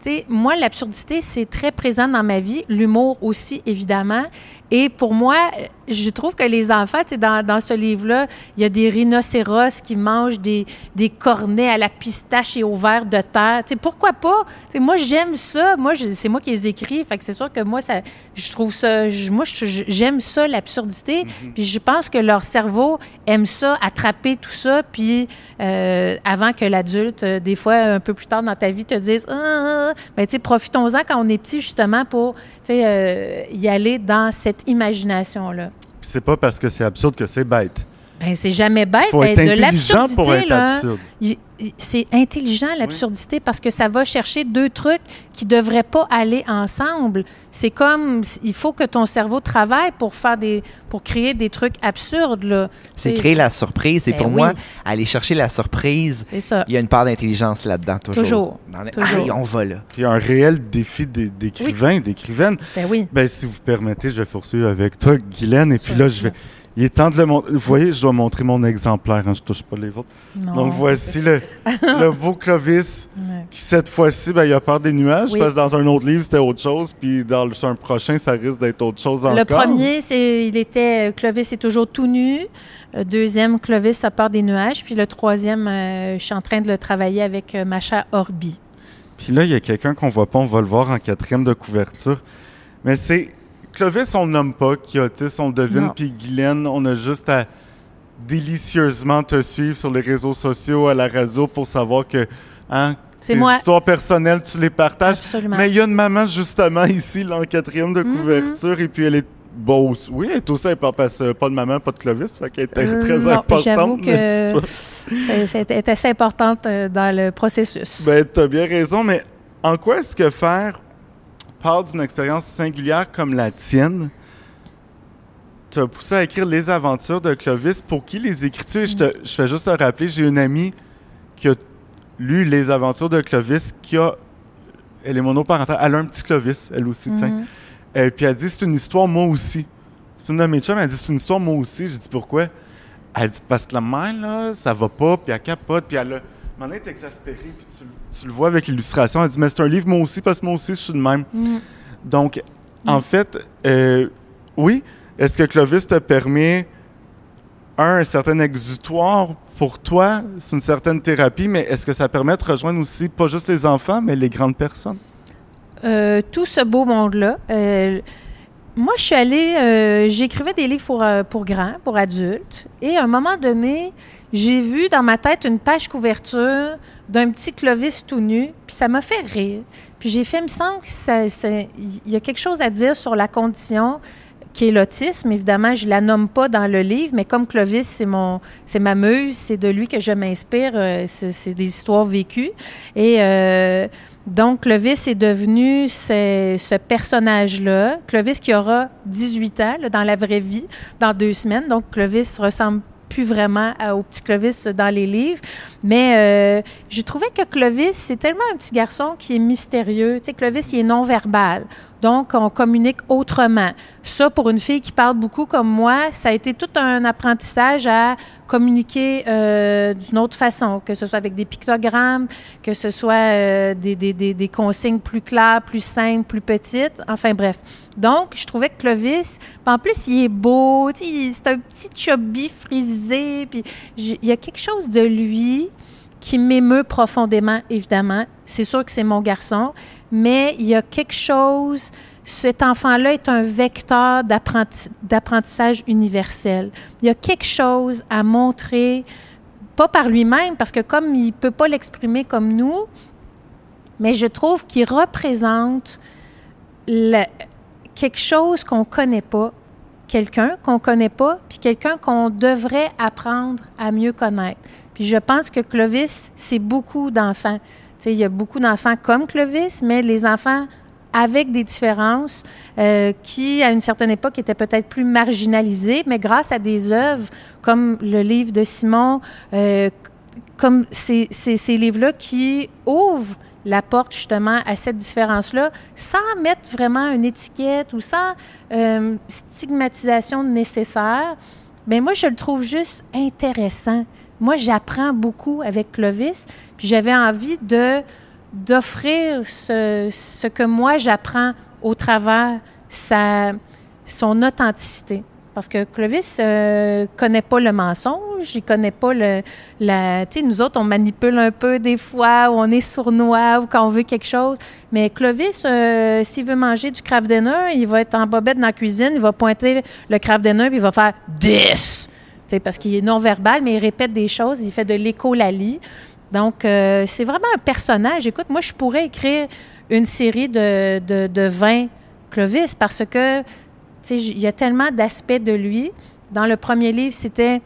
tu sais, moi, l'absurdité, c'est très présent dans ma vie. L'humour aussi, évidemment. Et pour moi, je trouve que les enfants, tu sais, dans, dans ce livre-là, il y a des rhinocéros qui mangent des, des cornets à la pistache et au verre de terre. Tu sais, pourquoi pas? Tu sais, moi, j'aime ça. Moi, je, c'est moi qui les écris. Fait que c'est sûr que moi, ça, je trouve ça... Je, moi, je, j'aime ça, l'absurdité. Mm-hmm. Puis je pense que leur cerveau aime ça, attraper tout ça. Puis euh, avant que l'adulte, euh, des fois, un peu plus tard dans ta vie, te dise ah, « ben tu sais, profitons-en quand on est petit, justement, pour, tu sais, euh, y aller dans cette imagination-là. » Puis c'est pas parce que c'est absurde que c'est bête. Ben c'est jamais bête. Faut être ben, de intelligent l'absurdité, pour être là, absurde. Il, c'est intelligent, l'absurdité, oui. Parce que ça va chercher deux trucs qui ne devraient pas aller ensemble. C'est comme, il faut que ton cerveau travaille pour faire des, pour créer des trucs absurdes, là. C'est créer la surprise. Et ben pour oui. moi, aller chercher la surprise, c'est ça. Il y a une part d'intelligence là-dedans, toujours. Toujours. Dans les... toujours. Aïe, on va là. Puis un réel défi d'écrivain, oui. d'écrivaine. Ben oui. Ben si vous permettez, je vais poursuivre avec toi, Guylaine, et puis là, je vais... Il est temps de le montrer. Vous voyez, je dois montrer mon exemplaire, hein, je ne touche pas les vôtres. Non. Donc, voici le, le beau Clovis, ouais. qui cette fois-ci, ben, il a peur des nuages, oui. parce que dans un autre livre, c'était autre chose, puis dans le, sur un prochain, ça risque d'être autre chose encore. Le premier, c'est, il était, Clovis est toujours tout nu. Le deuxième, Clovis a peur des nuages. Puis le troisième, euh, je suis en train de le travailler avec euh, ma chère Orbi. Puis là, il y a quelqu'un qu'on ne voit pas, on va le voir en quatrième de couverture. Mais c'est... Clovis, on ne nomme pas, qui autiste, on le devine, puis Guylaine, on a juste à délicieusement te suivre sur les réseaux sociaux, à la radio, pour savoir que hein, c'est tes moi. histoires personnelles, tu les partages. Absolument. Mais il y a une maman, justement, ici, là, en quatrième de couverture, mm-hmm. et puis elle est beau. Oui, elle est aussi importante, parce que pas de maman, pas de Clovis, fait qu'elle est euh, très non, importante. J'avoue que c'est, c'est assez importante dans le processus. Ben, tu as bien raison, mais en quoi est-ce que faire part d'une expérience singulière comme la tienne, tu as poussé à écrire les aventures de Clovis. Pour qui les écris-tu? Mm. Je, te, je fais juste te rappeler, j'ai une amie qui a lu les aventures de Clovis, qui a... Elle est monoparentale. Elle a un petit Clovis, elle aussi, mm. tiens. Et puis elle dit, c'est une histoire moi aussi. C'est une de mes chums, elle dit, c'est une histoire moi aussi. J'ai dit, pourquoi? Elle dit, parce que la mère, là, ça va pas, puis elle capote, puis elle a... Elle est exaspérée, puis tu, tu le vois avec l'illustration. Elle dit, mais c'est un livre moi aussi, parce que moi aussi, je suis de même. Mm. Donc, mm. en fait, euh, oui, est-ce que Clovis te permet, un, un certain exutoire pour toi, c'est une certaine thérapie, mais est-ce que ça permet de rejoindre aussi, pas juste les enfants, mais les grandes personnes? Euh, tout ce beau monde-là. Euh, moi, je suis allée, euh, j'écrivais des livres pour, euh, pour grands, pour adultes, et à un moment donné, j'ai vu dans ma tête une page couverture d'un petit Clovis tout nu, puis ça m'a fait rire. Puis j'ai fait, il me semble qu'il y a quelque chose à dire sur la condition qui est l'autisme. Évidemment, je ne la nomme pas dans le livre, mais comme Clovis, c'est mon, c'est ma muse, c'est de lui que je m'inspire, euh, c'est, c'est des histoires vécues. Et euh, donc, Clovis est devenu ce, ce personnage-là. Clovis qui aura dix-huit ans là, dans la vraie vie, dans deux semaines. Donc, Clovis ressemble plus vraiment à, au petit Clovis dans les livres. Mais euh, je trouvais que Clovis, c'est tellement un petit garçon qui est mystérieux. Tu sais, Clovis, il est non-verbal. Donc, on communique autrement. Ça, pour une fille qui parle beaucoup comme moi, ça a été tout un apprentissage à communiquer euh, d'une autre façon, que ce soit avec des pictogrammes, que ce soit euh, des, des, des, des consignes plus claires, plus simples, plus petites. Enfin, bref. Donc, je trouvais que Clovis, en plus, il est beau, c'est un petit chubby frisé, puis il y a quelque chose de lui qui m'émeut profondément, évidemment. C'est sûr que c'est mon garçon, mais il y a quelque chose... Cet enfant-là est un vecteur d'apprenti, d'apprentissage universel. Il y a quelque chose à montrer, pas par lui-même, parce que comme il ne peut pas l'exprimer comme nous, mais je trouve qu'il représente le, quelque chose qu'on ne connaît pas, quelqu'un qu'on ne connaît pas, puis quelqu'un qu'on devrait apprendre à mieux connaître. Puis je pense que Clovis, c'est beaucoup d'enfants. Tu sais, il y a beaucoup d'enfants comme Clovis, mais les enfants avec des différences euh, qui, à une certaine époque, étaient peut-être plus marginalisés, mais grâce à des œuvres comme le livre de Simon, euh, comme ces, ces, ces livres-là qui ouvrent la porte justement à cette différence-là, sans mettre vraiment une étiquette ou sans euh, stigmatisation nécessaire, bien moi, je le trouve juste intéressant. Moi, j'apprends beaucoup avec Clovis, puis j'avais envie de d'offrir ce, ce que moi j'apprends au travers sa, son authenticité. Parce que Clovis ne euh, connaît pas le mensonge, il connaît pas le... la. Tu sais, nous autres, on manipule un peu des fois, ou on est sournois, ou quand on veut quelque chose. Mais Clovis, euh, s'il veut manger du Kraft Dinner, il va être en bobette dans la cuisine, il va pointer le Kraft Dinner, puis il va faire « this ». Tu sais, parce qu'il est non-verbal, mais il répète des choses, il fait de l'écholalie. Donc, euh, c'est vraiment un personnage. Écoute, moi, je pourrais écrire une série de, de, de vingt Clovis, parce que... Tu sais, il y a tellement d'aspects de lui. Dans le premier livre, c'était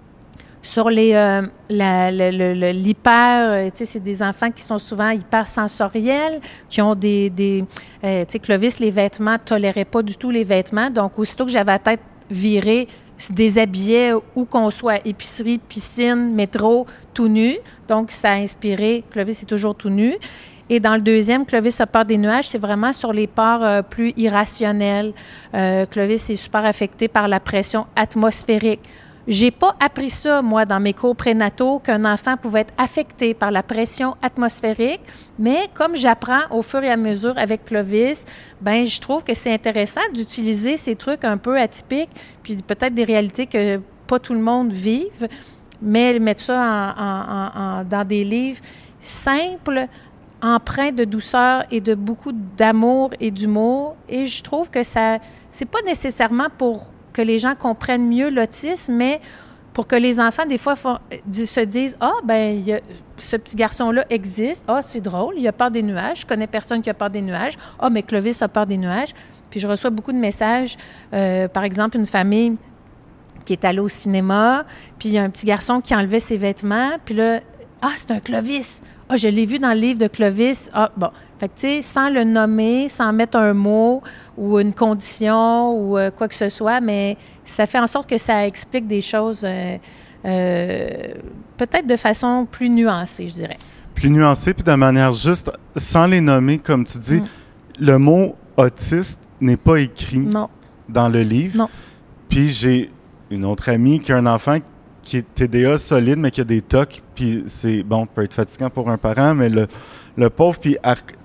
sur les, euh, la, le, le, le, l'hyper... Euh, tu sais, c'est des enfants qui sont souvent hypersensoriels, qui ont des... des euh, tu sais, Clovis, les vêtements, ne tolérait pas du tout les vêtements. Donc, aussitôt que j'avais la tête virée, se déshabillait où qu'on soit, épicerie, piscine, métro, tout nu. Donc, ça a inspiré... Clovis est toujours tout nu. Et dans le deuxième, Clovis a peur des nuages, c'est vraiment sur les peurs euh, plus irrationnelles. Euh, Clovis est super affecté par la pression atmosphérique. J'ai pas appris ça, moi, dans mes cours prénataux, qu'un enfant pouvait être affecté par la pression atmosphérique, mais comme j'apprends au fur et à mesure avec Clovis, ben je trouve que c'est intéressant d'utiliser ces trucs un peu atypiques, puis peut-être des réalités que pas tout le monde vive, mais mettre ça en, en, en, dans des livres simples, empreint de douceur et de beaucoup d'amour et d'humour. Et je trouve que ça, c'est pas nécessairement pour que les gens comprennent mieux l'autisme, mais pour que les enfants, des fois, font, se disent « Ah, ben il y a, ce petit garçon-là existe. Ah, c'est drôle, il a peur des nuages. Je connais personne qui a peur des nuages. Ah, mais Clovis a peur des nuages. » Puis je reçois beaucoup de messages. Euh, par exemple, une famille qui est allée au cinéma, puis il y a un petit garçon qui enlevait ses vêtements, puis là, « Ah, c'est un Clovis. Ah, je l'ai vu dans le livre de Clovis. » Ah, bon. Fait que, tu sais, sans le nommer, sans mettre un mot ou une condition ou euh, quoi que ce soit, mais ça fait en sorte que ça explique des choses euh, euh, peut-être de façon plus nuancée, je dirais. Plus nuancée, puis de manière juste, sans les nommer, comme tu dis, mm. le mot autiste n'est pas écrit non. dans le livre. Non. Puis j'ai une autre amie qui a un enfant qui est T D A solide, mais qui a des tocs, puis c'est, bon, peut être fatigant pour un parent, mais le, le pauvre, puis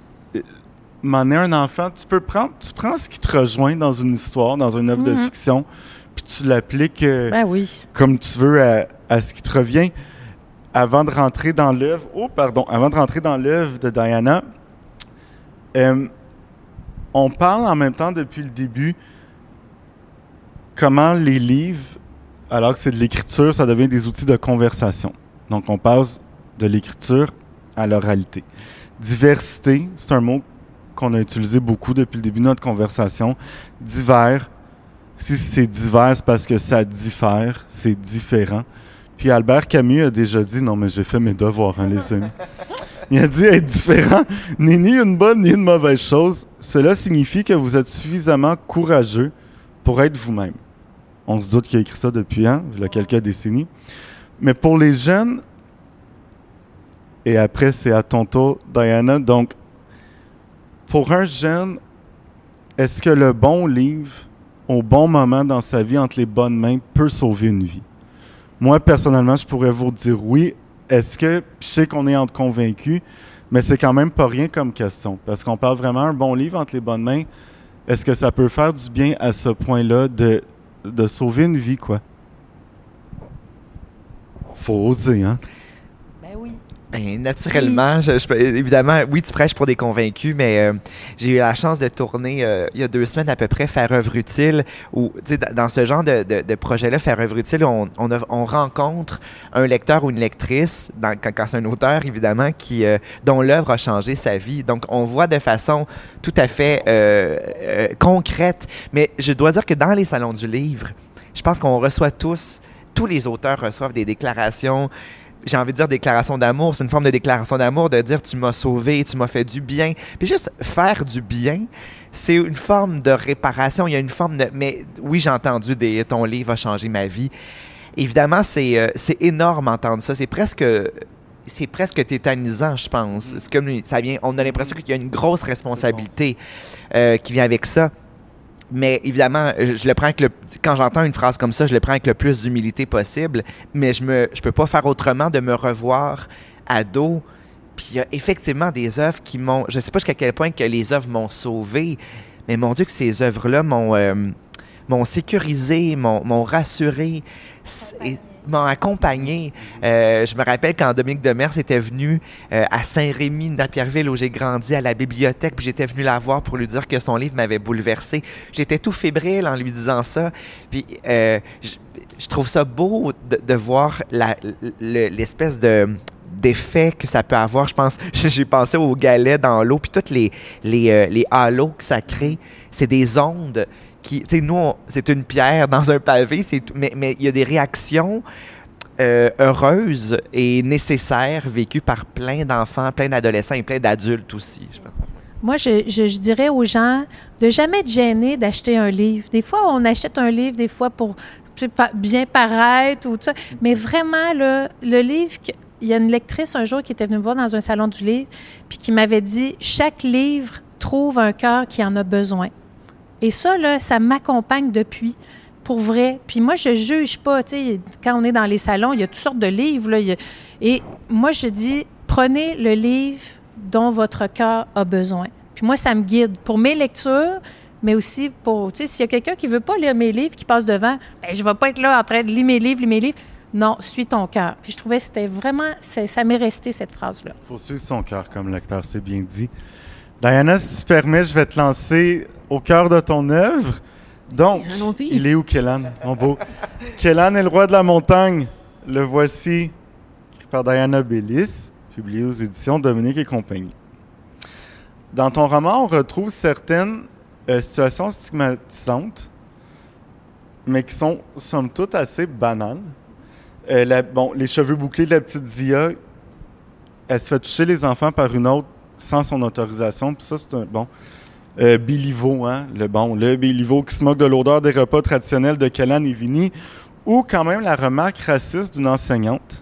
m'en est un enfant, tu peux prendre, tu prends ce qui te rejoint dans une histoire, dans une œuvre mm-hmm. de fiction, puis tu l'appliques euh, ben oui. comme tu veux à, à ce qui te revient. Avant de rentrer dans l'œuvre, oh, pardon, avant de rentrer dans l'œuvre de Diana, euh, on parle en même temps depuis le début comment les livres, alors que c'est de l'écriture, ça devient des outils de conversation. Donc, on passe de l'écriture à l'oralité. Diversité, c'est un mot qu'on a utilisé beaucoup depuis le début de notre conversation. Divers, si c'est divers, c'est parce que ça diffère, c'est différent. Puis Albert Camus a déjà dit, non, mais j'ai fait mes devoirs, hein, les amis. Il a dit être différent n'est ni une bonne ni une mauvaise chose. Cela signifie que vous êtes suffisamment courageux pour être vous-même. On se doute qu'il a écrit ça depuis, hein, il y a quelques décennies. Mais pour les jeunes, et après c'est à ton tour, Diana, donc, pour un jeune, est-ce que le bon livre, au bon moment dans sa vie, entre les bonnes mains, peut sauver une vie? Moi, personnellement, je pourrais vous dire oui. Est-ce que, je sais qu'on est entre convaincus, mais c'est quand même pas rien comme question, parce qu'on parle vraiment d'un bon livre entre les bonnes mains. Est-ce que ça peut faire du bien à ce point-là de, de sauver une vie, quoi? Faut oser, hein? Ben oui. Ben, naturellement, je, je, évidemment, oui, tu prêches pour des convaincus, mais euh, j'ai eu la chance de tourner euh, il y a deux semaines à peu près Faire œuvre utile, où, tu sais, dans ce genre de, de, de projet-là, Faire œuvre utile, on, on, a, on rencontre un lecteur ou une lectrice, dans, quand, quand c'est un auteur, évidemment, qui, euh, dont l'œuvre a changé sa vie. Donc, on voit de façon tout à fait euh, euh, concrète. Mais je dois dire que dans les salons du livre, je pense qu'on reçoit tous, tous les auteurs reçoivent des déclarations. J'ai envie de dire déclaration d'amour, c'est une forme de déclaration d'amour, de dire tu m'as sauvé, tu m'as fait du bien. Puis juste faire du bien, c'est une forme de réparation, il y a une forme de... Mais oui, j'ai entendu des, ton livre a changé ma vie. Évidemment, c'est, euh, c'est énorme entendre ça, c'est presque... C'est presque tétanisant, je pense. C'est comme, ça vient, on a l'impression qu'il y a une grosse responsabilité euh, qui vient avec ça. Mais évidemment, je le prends avec le, quand j'entends une phrase comme ça, je le prends avec le plus d'humilité possible, mais je me, je peux pas faire autrement de me revoir ado Puis il y a effectivement des œuvres qui m'ont... Je ne sais pas jusqu'à quel point que les œuvres m'ont sauvé, mais mon Dieu, que ces œuvres-là m'ont, euh, m'ont sécurisé, m'ont, m'ont rassuré, et m'ont accompagné. Euh, je me rappelle quand Dominique Demers était venu euh, à Saint-Rémy, dans Pierreville, où j'ai grandi, à la bibliothèque, puis j'étais venu la voir pour lui dire que son livre m'avait bouleversé. J'étais tout fébrile en lui disant ça. Puis euh, je, je trouve ça beau de, de voir la, le, l'espèce de... d'effet que ça peut avoir. Je pense, j'ai pensé aux galets dans l'eau, puis toutes les, les, euh, les halos que ça crée, c'est des ondes qui, tu sais, nous, on, c'est une pierre dans un pavé, c'est, mais, mais il y a des réactions euh, heureuses et nécessaires vécues par plein d'enfants, plein d'adolescents et plein d'adultes aussi. Je pense. Moi, je, je, je dirais aux gens de jamais être gênés d'acheter un livre. Des fois, on achète un livre, des fois pour bien paraître ou tout ça, mais vraiment, là, le livre... Que, il y a une lectrice un jour qui était venue me voir dans un salon du livre puis qui m'avait dit « Chaque livre trouve un cœur qui en a besoin. » Et ça, là, ça m'accompagne depuis, pour vrai. Puis moi, je juge pas, tu sais, quand on est dans les salons, il y a toutes sortes de livres, là, il y a... et moi, je dis « Prenez le livre dont votre cœur a besoin. » Puis moi, ça me guide pour mes lectures, mais aussi pour, tu sais, s'il y a quelqu'un qui veut pas lire mes livres, qui passe devant, bien, je vais pas être là en train de lire mes livres, lire mes livres. Non, suis ton cœur. Puis je trouvais que c'était vraiment... Ça m'est resté, cette phrase-là. Il faut suivre son cœur comme lecteur, c'est bien dit. Diana, si tu permets, je vais te lancer au cœur de ton œuvre. Donc, allons-y. Il est où, Kélan? Mon beau. Kélan est le roi de la montagne. Le voici par Diana Bellis, publié aux éditions Dominique et compagnie. Dans ton roman, on retrouve certaines euh, situations stigmatisantes, mais qui sont, somme toute, assez banales. Euh, la, bon, les cheveux bouclés de la petite Zia, elle se fait toucher les enfants par une autre sans son autorisation. Puis ça, c'est un bon euh, Béliveau, hein, le bon, le Béliveau qui se moque de l'odeur des repas traditionnels de Kélan et Vinnie, ou quand même la remarque raciste d'une enseignante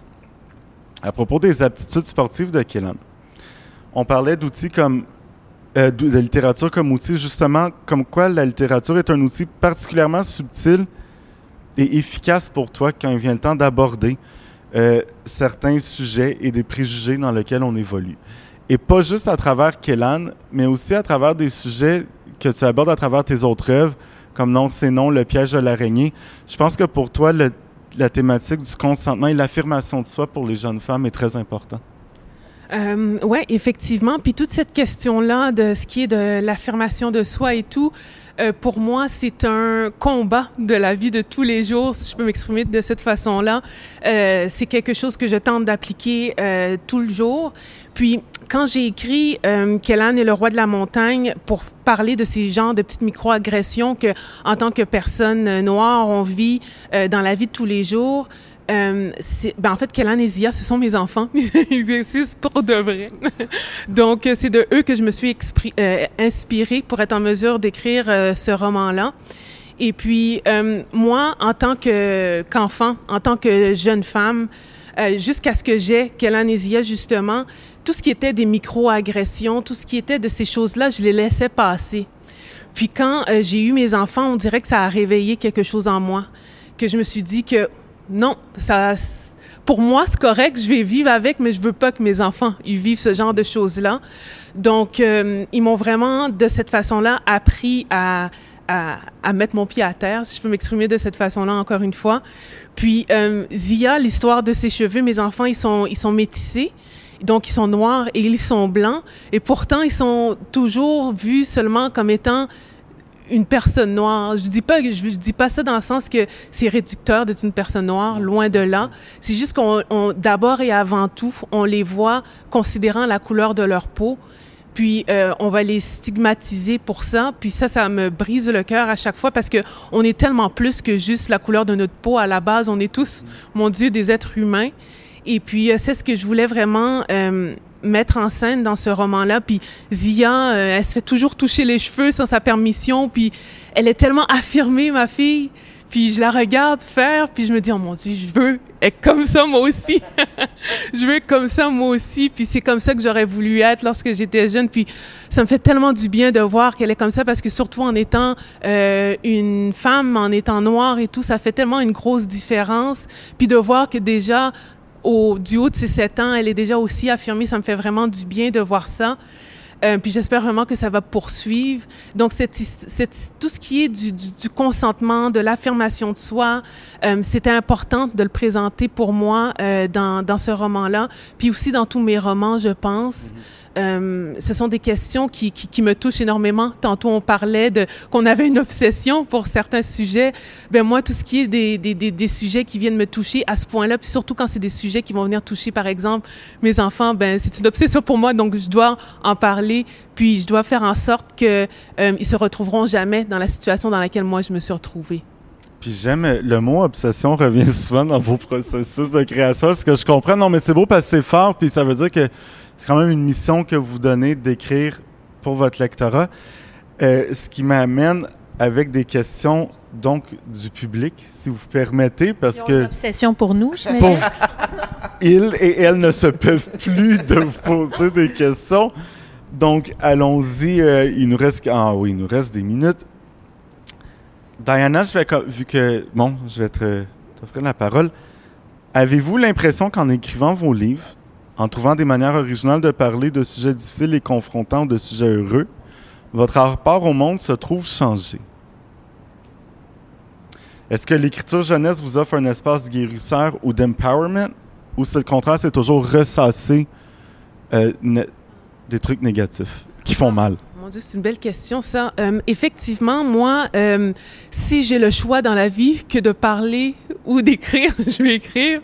à propos des aptitudes sportives de Kélan. On parlait d'outils comme euh, de littérature comme outil, justement, comme quoi la littérature est un outil particulièrement subtil et efficace pour toi quand il vient le temps d'aborder euh, certains sujets et des préjugés dans lesquels on évolue. Et pas juste à travers Kélan, mais aussi à travers des sujets que tu abordes à travers tes autres œuvres, comme Non, c'est non, Le piège de l'araignée. Je pense que pour toi, le, la thématique du consentement et l'affirmation de soi pour les jeunes femmes est très important. Euh, oui, effectivement. Puis toute cette question-là de ce qui est de l'affirmation de soi et tout, euh, pour moi, c'est un combat de la vie de tous les jours, si je peux m'exprimer de cette façon-là. Euh, c'est quelque chose que je tente d'appliquer euh, tout le jour. Puis, quand j'ai écrit euh, Kélan est le roi de la montagne pour parler de ces genres de petites micro-agressions que, en tant que personne noire, on vit euh, dans la vie de tous les jours, Euh, c'est, ben en fait, Kélan et Zia, ce sont mes enfants, mes exercices pour de vrai. Donc, c'est de eux que je me suis expri- euh, inspirée pour être en mesure d'écrire euh, ce roman-là. Et puis, euh, moi, en tant que, qu'enfant, en tant que jeune femme, euh, jusqu'à ce que j'ai Kélan et Zia, justement, tout ce qui était des micro-agressions, tout ce qui était de ces choses-là, je les laissais passer. Puis quand euh, j'ai eu mes enfants, on dirait que ça a réveillé quelque chose en moi, que je me suis dit que non, ça, pour moi, c'est correct, je vais vivre avec, mais je veux pas que mes enfants ils vivent ce genre de choses-là. Donc, euh, ils m'ont vraiment, de cette façon-là, appris à, à, à mettre mon pied à terre, si je peux m'exprimer de cette façon-là, encore une fois. Puis, euh, Zia, l'histoire de ses cheveux, mes enfants, ils sont, ils sont métissés. Donc, ils sont noirs et ils sont blancs. Et pourtant, ils sont toujours vus seulement comme étant une personne noire. Je dis pas, je dis pas ça dans le sens que c'est réducteur d'être une personne noire, loin de là. C'est juste qu'on, on, d'abord et avant tout, on les voit considérant la couleur de leur peau, puis euh, on va les stigmatiser pour ça. Puis ça, ça me brise le cœur à chaque fois parce que on est tellement plus que juste la couleur de notre peau. À la base, on est tous, mon Dieu, des êtres humains. Et puis euh, c'est ce que je voulais vraiment euh, mettre en scène dans ce roman-là. Puis Zia, euh, elle se fait toujours toucher les cheveux sans sa permission, puis elle est tellement affirmée, ma fille. Puis je la regarde faire, puis je me dis, oh mon Dieu, je veux être comme ça moi aussi. Je veux être comme ça moi aussi. Puis c'est comme ça que j'aurais voulu être lorsque j'étais jeune. Puis ça me fait tellement du bien de voir qu'elle est comme ça, parce que surtout en étant euh, une femme, en étant noire et tout, ça fait tellement une grosse différence. Puis de voir que déjà, au, du haut de ses sept ans, elle est déjà aussi affirmée. Ça me fait vraiment du bien de voir ça. Euh, puis j'espère vraiment que ça va poursuivre. Donc, c'est, c'est, tout ce qui est du, du, du consentement, de l'affirmation de soi, euh, c'était important de le présenter pour moi euh, dans, dans ce roman-là. Puis aussi dans tous mes romans, je pense. Mm-hmm. Euh, ce sont des questions qui, qui, qui me touchent énormément. Tantôt, on parlait de qu'on avait une obsession pour certains sujets. Ben moi, tout ce qui est des, des, des, des sujets qui viennent me toucher à ce point-là, puis surtout quand c'est des sujets qui vont venir toucher, par exemple, mes enfants, ben c'est une obsession pour moi, donc je dois en parler, puis je dois faire en sorte que euh, ils se retrouveront jamais dans la situation dans laquelle moi je me suis retrouvée. Puis j'aime, le mot obsession revient souvent dans vos processus de création, ce que je comprends. Non, mais c'est beau parce que c'est fort, puis ça veut dire que c'est quand même une mission que vous donnez d'écrire pour votre lectorat. Euh, ce qui m'amène avec des questions, donc, du public, si vous permettez, parce que... Une obsession pour nous, je me pour... Ils et elles ne se peuvent plus de vous poser des questions. Donc, allons-y. Euh, il nous reste... Ah oui, il nous reste des minutes. Diana, je vais, vu que... Bon, je vais te, t'offrir la parole. Avez-vous l'impression qu'en écrivant vos livres, en trouvant des manières originales de parler de sujets difficiles et confrontants ou de sujets heureux, votre rapport au monde se trouve changé? Est-ce que l'écriture jeunesse vous offre un espace guérisseur ou d'empowerment, ou c'est le contraire, c'est toujours ressasser euh, ne- des trucs négatifs qui font mal? Mon Dieu, c'est une belle question, ça. Euh, effectivement, moi, euh, si j'ai le choix dans la vie que de parler ou d'écrire, je vais écrire.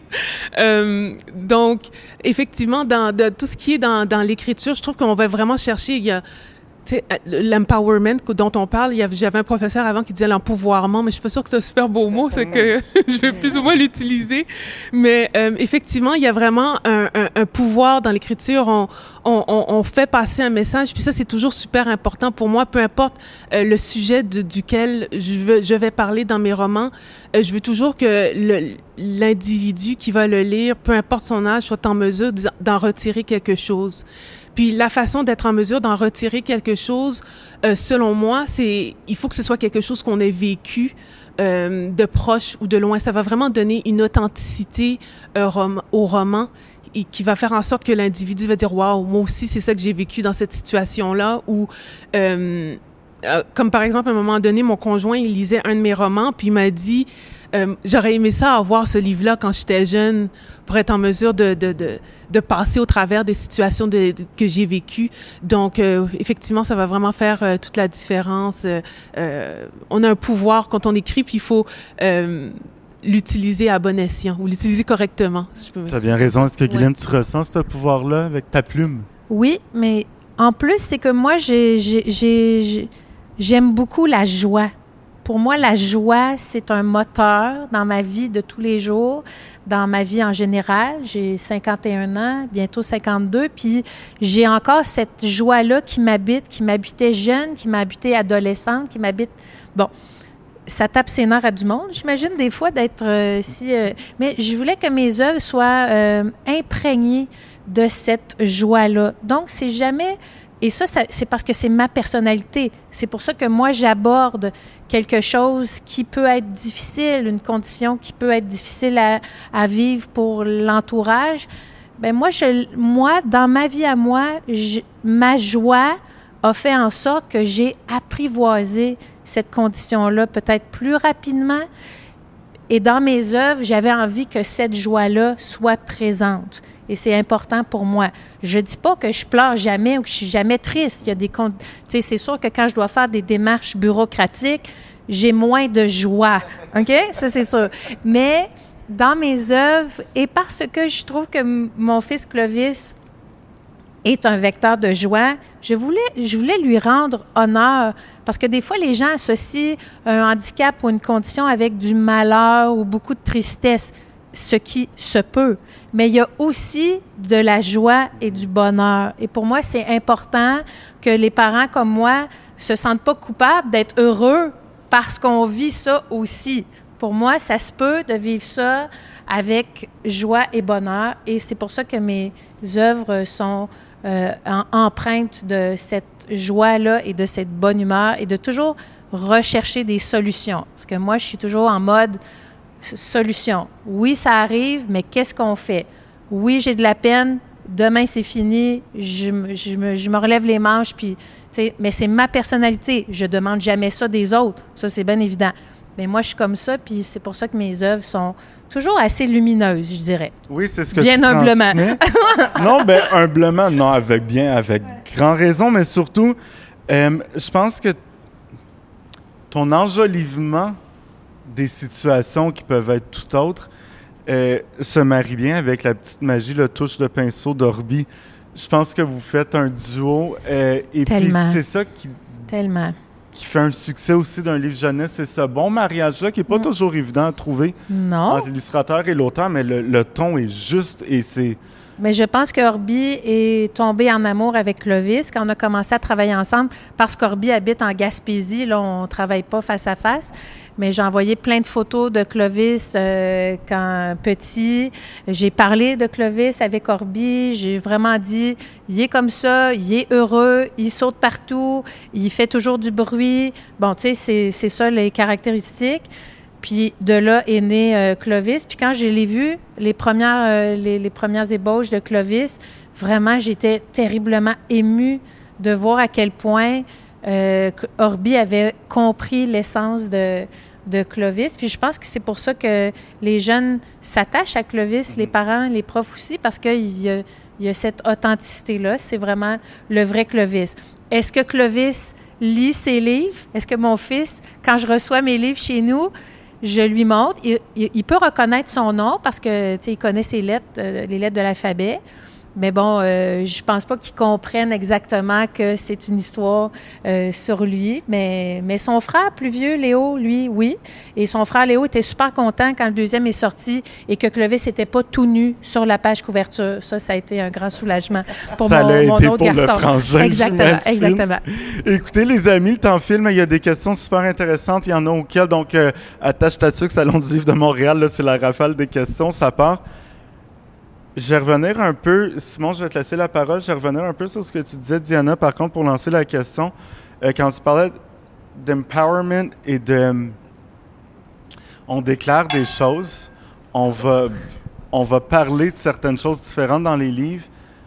Euh, donc, effectivement, dans de, tout ce qui est dans, dans l'écriture, je trouve qu'on va vraiment chercher... Il y a, tu sais, l'empowerment dont on parle, il y avait, j'avais un professeur avant qui disait l'empouvoirment, mais je suis pas sûre que c'est un super beau mot, c'est que je vais plus ou moins l'utiliser. Mais euh, effectivement, il y a vraiment un, un, un pouvoir dans l'écriture. On, on, on, on fait passer un message, puis ça, c'est toujours super important pour moi, peu importe euh, le sujet de, duquel je, veux, je vais parler dans mes romans. Euh, je veux toujours que le, l'individu qui va le lire, peu importe son âge, soit en mesure d'en retirer quelque chose. Puis la façon d'être en mesure d'en retirer quelque chose, euh, selon moi, c'est il faut que ce soit quelque chose qu'on ait vécu euh, de proche ou de loin. Ça va vraiment donner une authenticité euh, rom- au roman et qui va faire en sorte que l'individu va dire « Wow, moi aussi, c'est ça que j'ai vécu dans cette situation-là. » Ou euh, euh, comme par exemple, à un moment donné, mon conjoint, il lisait un de mes romans, puis il m'a dit euh, « J'aurais aimé ça avoir ce livre-là quand j'étais jeune pour être en mesure de... de, de de passer au travers des situations de, de, que j'ai vécues. Donc, euh, effectivement, ça va vraiment faire euh, toute la différence. Euh, euh, on a un pouvoir quand on écrit, puis il faut euh, l'utiliser à bon escient ou l'utiliser correctement. Si je peux me Tu as bien raison. Est-ce que, Guylaine, ouais. tu ressens ce pouvoir-là avec ta plume? Oui, mais en plus, c'est que moi, j'ai, j'ai, j'ai, j'ai, j'aime beaucoup la joie. Pour moi, la joie, c'est un moteur dans ma vie de tous les jours, dans ma vie en général. J'ai cinquante et un ans, bientôt cinquante-deux, puis j'ai encore cette joie-là qui m'habite, qui m'habitait jeune, qui m'habitait adolescente, qui m'habite... Bon, ça tape ses nerfs à du monde, j'imagine, des fois, d'être euh, si... Euh, mais je voulais que mes œuvres soient euh, imprégnées de cette joie-là. Donc, c'est jamais... Et ça, ça, c'est parce que c'est ma personnalité. C'est pour ça que moi, j'aborde quelque chose qui peut être difficile, une condition qui peut être difficile à, à vivre pour l'entourage. Bien, moi, je, moi, dans ma vie à moi, je, ma joie a fait en sorte que j'ai apprivoisé cette condition-là peut-être plus rapidement. Et dans mes œuvres, j'avais envie que cette joie-là soit présente. Et c'est important pour moi. Je dis pas que je pleure jamais ou que je suis jamais triste. Il y a des con... tu sais, c'est sûr que quand je dois faire des démarches bureaucratiques, j'ai moins de joie. OK? Ça, c'est sûr. Mais dans mes œuvres, et parce que je trouve que m- mon fils Clovis est un vecteur de joie, je voulais, je voulais lui rendre honneur. Parce que des fois, les gens associent un handicap ou une condition avec du malheur ou beaucoup de tristesse, ce qui se peut. Mais il y a aussi de la joie et du bonheur. Et pour moi, c'est important que les parents comme moi se sentent pas coupables d'être heureux parce qu'on vit ça aussi. Pour moi, ça se peut de vivre ça avec joie et bonheur. Et c'est pour ça que mes œuvres sont euh, en, empreintes de cette joie-là et de cette bonne humeur et de toujours rechercher des solutions. Parce que moi, je suis toujours en mode solution. Oui, ça arrive, mais qu'est-ce qu'on fait? oui, j'ai de la peine, demain c'est fini, je, me- je, me, je me relève les manches, puis, tu sais, mais c'est ma personnalité. Je demande jamais ça des autres. Ça, c'est bien évident. Mais moi, je suis comme ça, puis c'est pour ça que mes œuvres sont toujours assez lumineuses, je dirais. Oui, c'est ce que Bien tu humblement. transmets. Non, ben humblement, non, avec bien, avec grand raison, mais surtout, euh, je pense que ton enjolivement des situations qui peuvent être tout autres euh, se marie bien avec la petite magie, le touche de pinceau d'Orbi. Je pense que vous faites un duo, euh, et Tellement. puis c'est ça qui Tellement. qui fait un succès aussi d'un livre jeunesse, c'est ce bon mariage-là qui n'est pas Mm. toujours évident à trouver Non. entre l'illustrateur et l'auteur, mais le, le ton est juste et c'est... Mais je pense que Orbi est tombé en amour avec Clovis quand on a commencé à travailler ensemble, parce qu'Orbi habite en Gaspésie. Là, on ne travaille pas face à face. Mais j'ai envoyé plein de photos de Clovis euh, quand petit. J'ai parlé de Clovis avec Orbi. J'ai vraiment dit, il est comme ça, il est heureux, il saute partout, il fait toujours du bruit. Bon, tu sais, c'est, c'est ça les caractéristiques. Puis de là est né euh, Clovis. Puis quand je l'ai vu, les premières, euh, les, les premières ébauches de Clovis, vraiment, j'étais terriblement émue de voir à quel point euh, Orbi avait compris l'essence de, de Clovis. Puis je pense que c'est pour ça que les jeunes s'attachent à Clovis, les parents, les profs aussi, parce qu'il y a, il y a cette authenticité-là. C'est vraiment le vrai Clovis. Est-ce que Clovis lit ses livres? Est-ce que mon fils, quand je reçois mes livres chez nous, je lui montre, il, il, il peut reconnaître son nom parce que, tu sais, il connaît ses lettres, euh, les lettres de l'alphabet. Mais bon, euh, je pense pas qu'il comprenne exactement que c'est une histoire euh, sur lui. Mais, mais son frère plus vieux, Léo, lui, oui. Et son frère Léo était super content quand le deuxième est sorti et que Clovis n'était pas tout nu sur la page couverture. Ça, ça a été un grand soulagement pour Ça mon, l'a mon été autre pour le garçon. frangin, Exactement, j'imagine. exactement. Écoutez, les amis, le temps filme, il y a des questions super intéressantes. Il y en a auxquelles, donc, euh, attache ta tuque, Salon du Livre de Montréal, là, c'est la rafale des questions, ça part. Je vais revenir un peu, Simon, je vais te laisser la parole. Je vais revenir un peu sur ce que tu disais, Diana, par contre, pour lancer la question. Euh, quand tu parlais d'empowerment et de... On déclare des choses, on va, on va parler de certaines choses différentes dans les livres.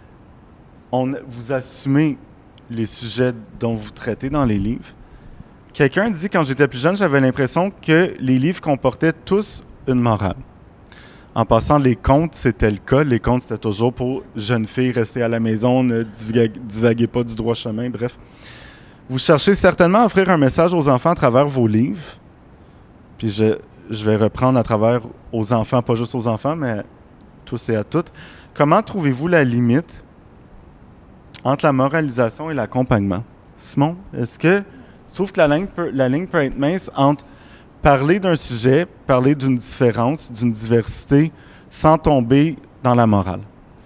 On, vous assumez les sujets dont vous traitez dans les livres. Quelqu'un dit, quand j'étais plus jeune, j'avais l'impression que les livres comportaient tous une morale. En passant, les contes, c'était le cas. Les contes, c'était toujours pour jeunes filles, rester à la maison, ne divaguez, divaguez pas du droit chemin, bref. Vous cherchez certainement à offrir un message aux enfants à travers vos livres. Puis je, je vais reprendre à travers aux enfants, pas juste aux enfants, mais tous et à toutes. Comment trouvez-vous la limite entre la moralisation et l'accompagnement? Simon, est-ce que tu trouves que la ligne peut, la ligne peut être mince entre parler d'un sujet, parler d'une différence, d'une diversité, sans tomber dans la morale?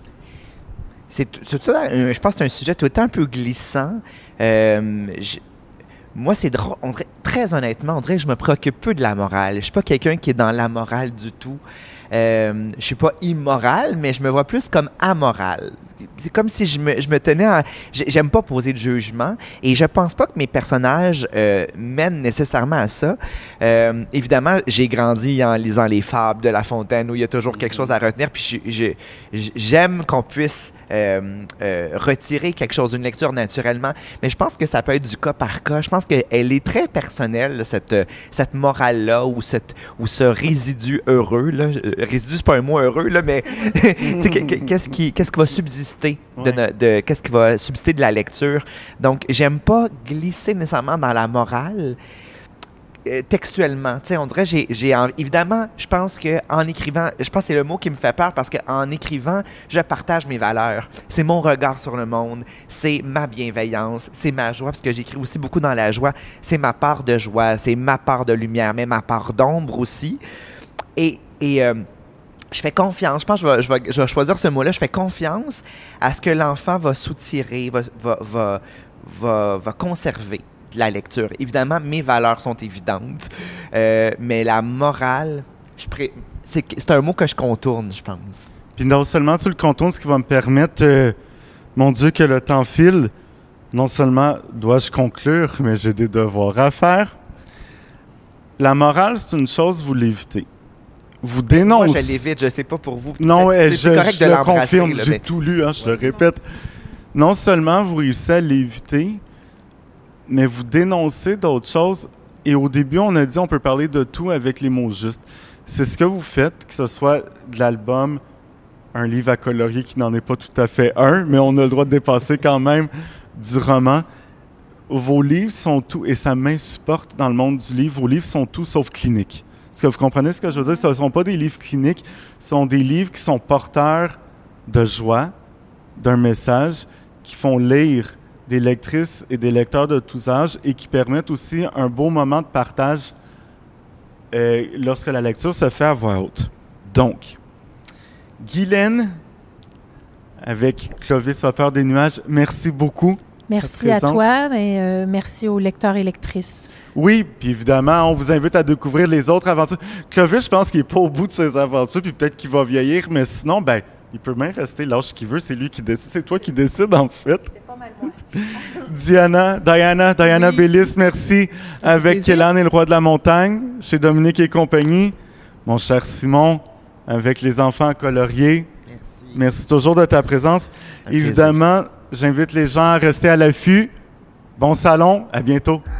C'est, c'est tout, euh, je pense que c'est un sujet tout le temps un peu glissant. Euh, je, moi, c'est drôle. On dirait, très honnêtement, on dirait que je me préoccupe peu de la morale. Je suis pas quelqu'un qui est dans la morale du tout. Euh, je suis pas immoral, mais je me vois plus comme amoral. C'est comme si je me, je me tenais à... J'aime pas poser de jugement et je pense pas que mes personnages euh, mènent nécessairement à ça. Euh, évidemment, j'ai grandi en lisant les fables de La Fontaine où il y a toujours quelque chose à retenir. Puis je, je, j'aime qu'on puisse euh, euh, retirer quelque chose d'une lecture naturellement. Mais je pense que ça peut être du cas par cas. Je pense qu'elle est très personnelle, cette, cette morale-là ou, cette, ou ce résidu heureux. Là. Résidu, c'est pas un mot heureux, là, mais qu'est-ce qui, qu'est-ce qui va subsister de, de, de qu'est-ce qui va subsister de la lecture. Donc, j'aime pas glisser nécessairement dans la morale euh, textuellement. Tu sais, on dirait, j'ai, j'ai évidemment, je pense que en écrivant, je pense que c'est le mot qui me fait peur parce qu'en écrivant, je partage mes valeurs. C'est mon regard sur le monde, c'est ma bienveillance, c'est ma joie, parce que j'écris aussi beaucoup dans la joie. C'est ma part de joie, c'est ma part de lumière, mais ma part d'ombre aussi. Et, et euh, je fais confiance, je pense que je vais, je, vais, je vais choisir ce mot-là, je fais confiance à ce que l'enfant va soutirer, va, va, va, va, va conserver de la lecture. Évidemment, mes valeurs sont évidentes, euh, mais la morale, je pré... c'est, c'est un mot que je contourne, je pense. Puis non seulement tu le contournes, ce qui va me permettre, euh, mon Dieu, que le temps file, non seulement dois-je conclure, mais j'ai des devoirs à faire. La morale, c'est une chose, vous l'évitez. vous dénoncez... Moi, je l'évite, je sais pas pour vous. Non, c'est, je, c'est correct je de le l'embrasser, confirme, là, j'ai mais... tout lu, hein, je ouais. le répète. Non seulement vous réussissez à l'éviter, mais vous dénoncez d'autres choses. Et au début, on a dit on peut parler de tout avec les mots justes. C'est ce que vous faites, que ce soit de l'album, un livre à colorier qui n'en est pas tout à fait un, mais on a le droit de dépasser quand même du roman. Vos livres sont tout, et ça m'insupporte dans le monde du livre, vos livres sont tout sauf cliniques. Est-ce que vous comprenez ce que je veux dire? Ce ne sont pas des livres cliniques, ce sont des livres qui sont porteurs de joie, d'un message, qui font lire des lectrices et des lecteurs de tous âges et qui permettent aussi un beau moment de partage euh, lorsque la lecture se fait à voix haute. Donc, Guylaine, avec Clovis Hopper des Nuages, merci beaucoup. Merci à toi et euh, merci aux lecteurs et lectrices. Oui, puis évidemment, on vous invite à découvrir les autres aventures. Clovis, je pense qu'il n'est pas au bout de ses aventures, puis peut-être qu'il va vieillir, mais sinon, ben, il peut même rester l'âge qu'il veut, c'est lui qui décide. C'est toi qui décides, en fait. C'est pas mal moi. Diana, Diana, Diana oui. Bellis, merci. Avec Kélan et le Roi de la Montagne, chez Dominique et compagnie. Mon cher Simon, avec les enfants coloriés. Merci. Merci toujours de ta présence. Un évidemment, plaisir. J'invite les gens à rester à l'affût. Bon salon, à bientôt.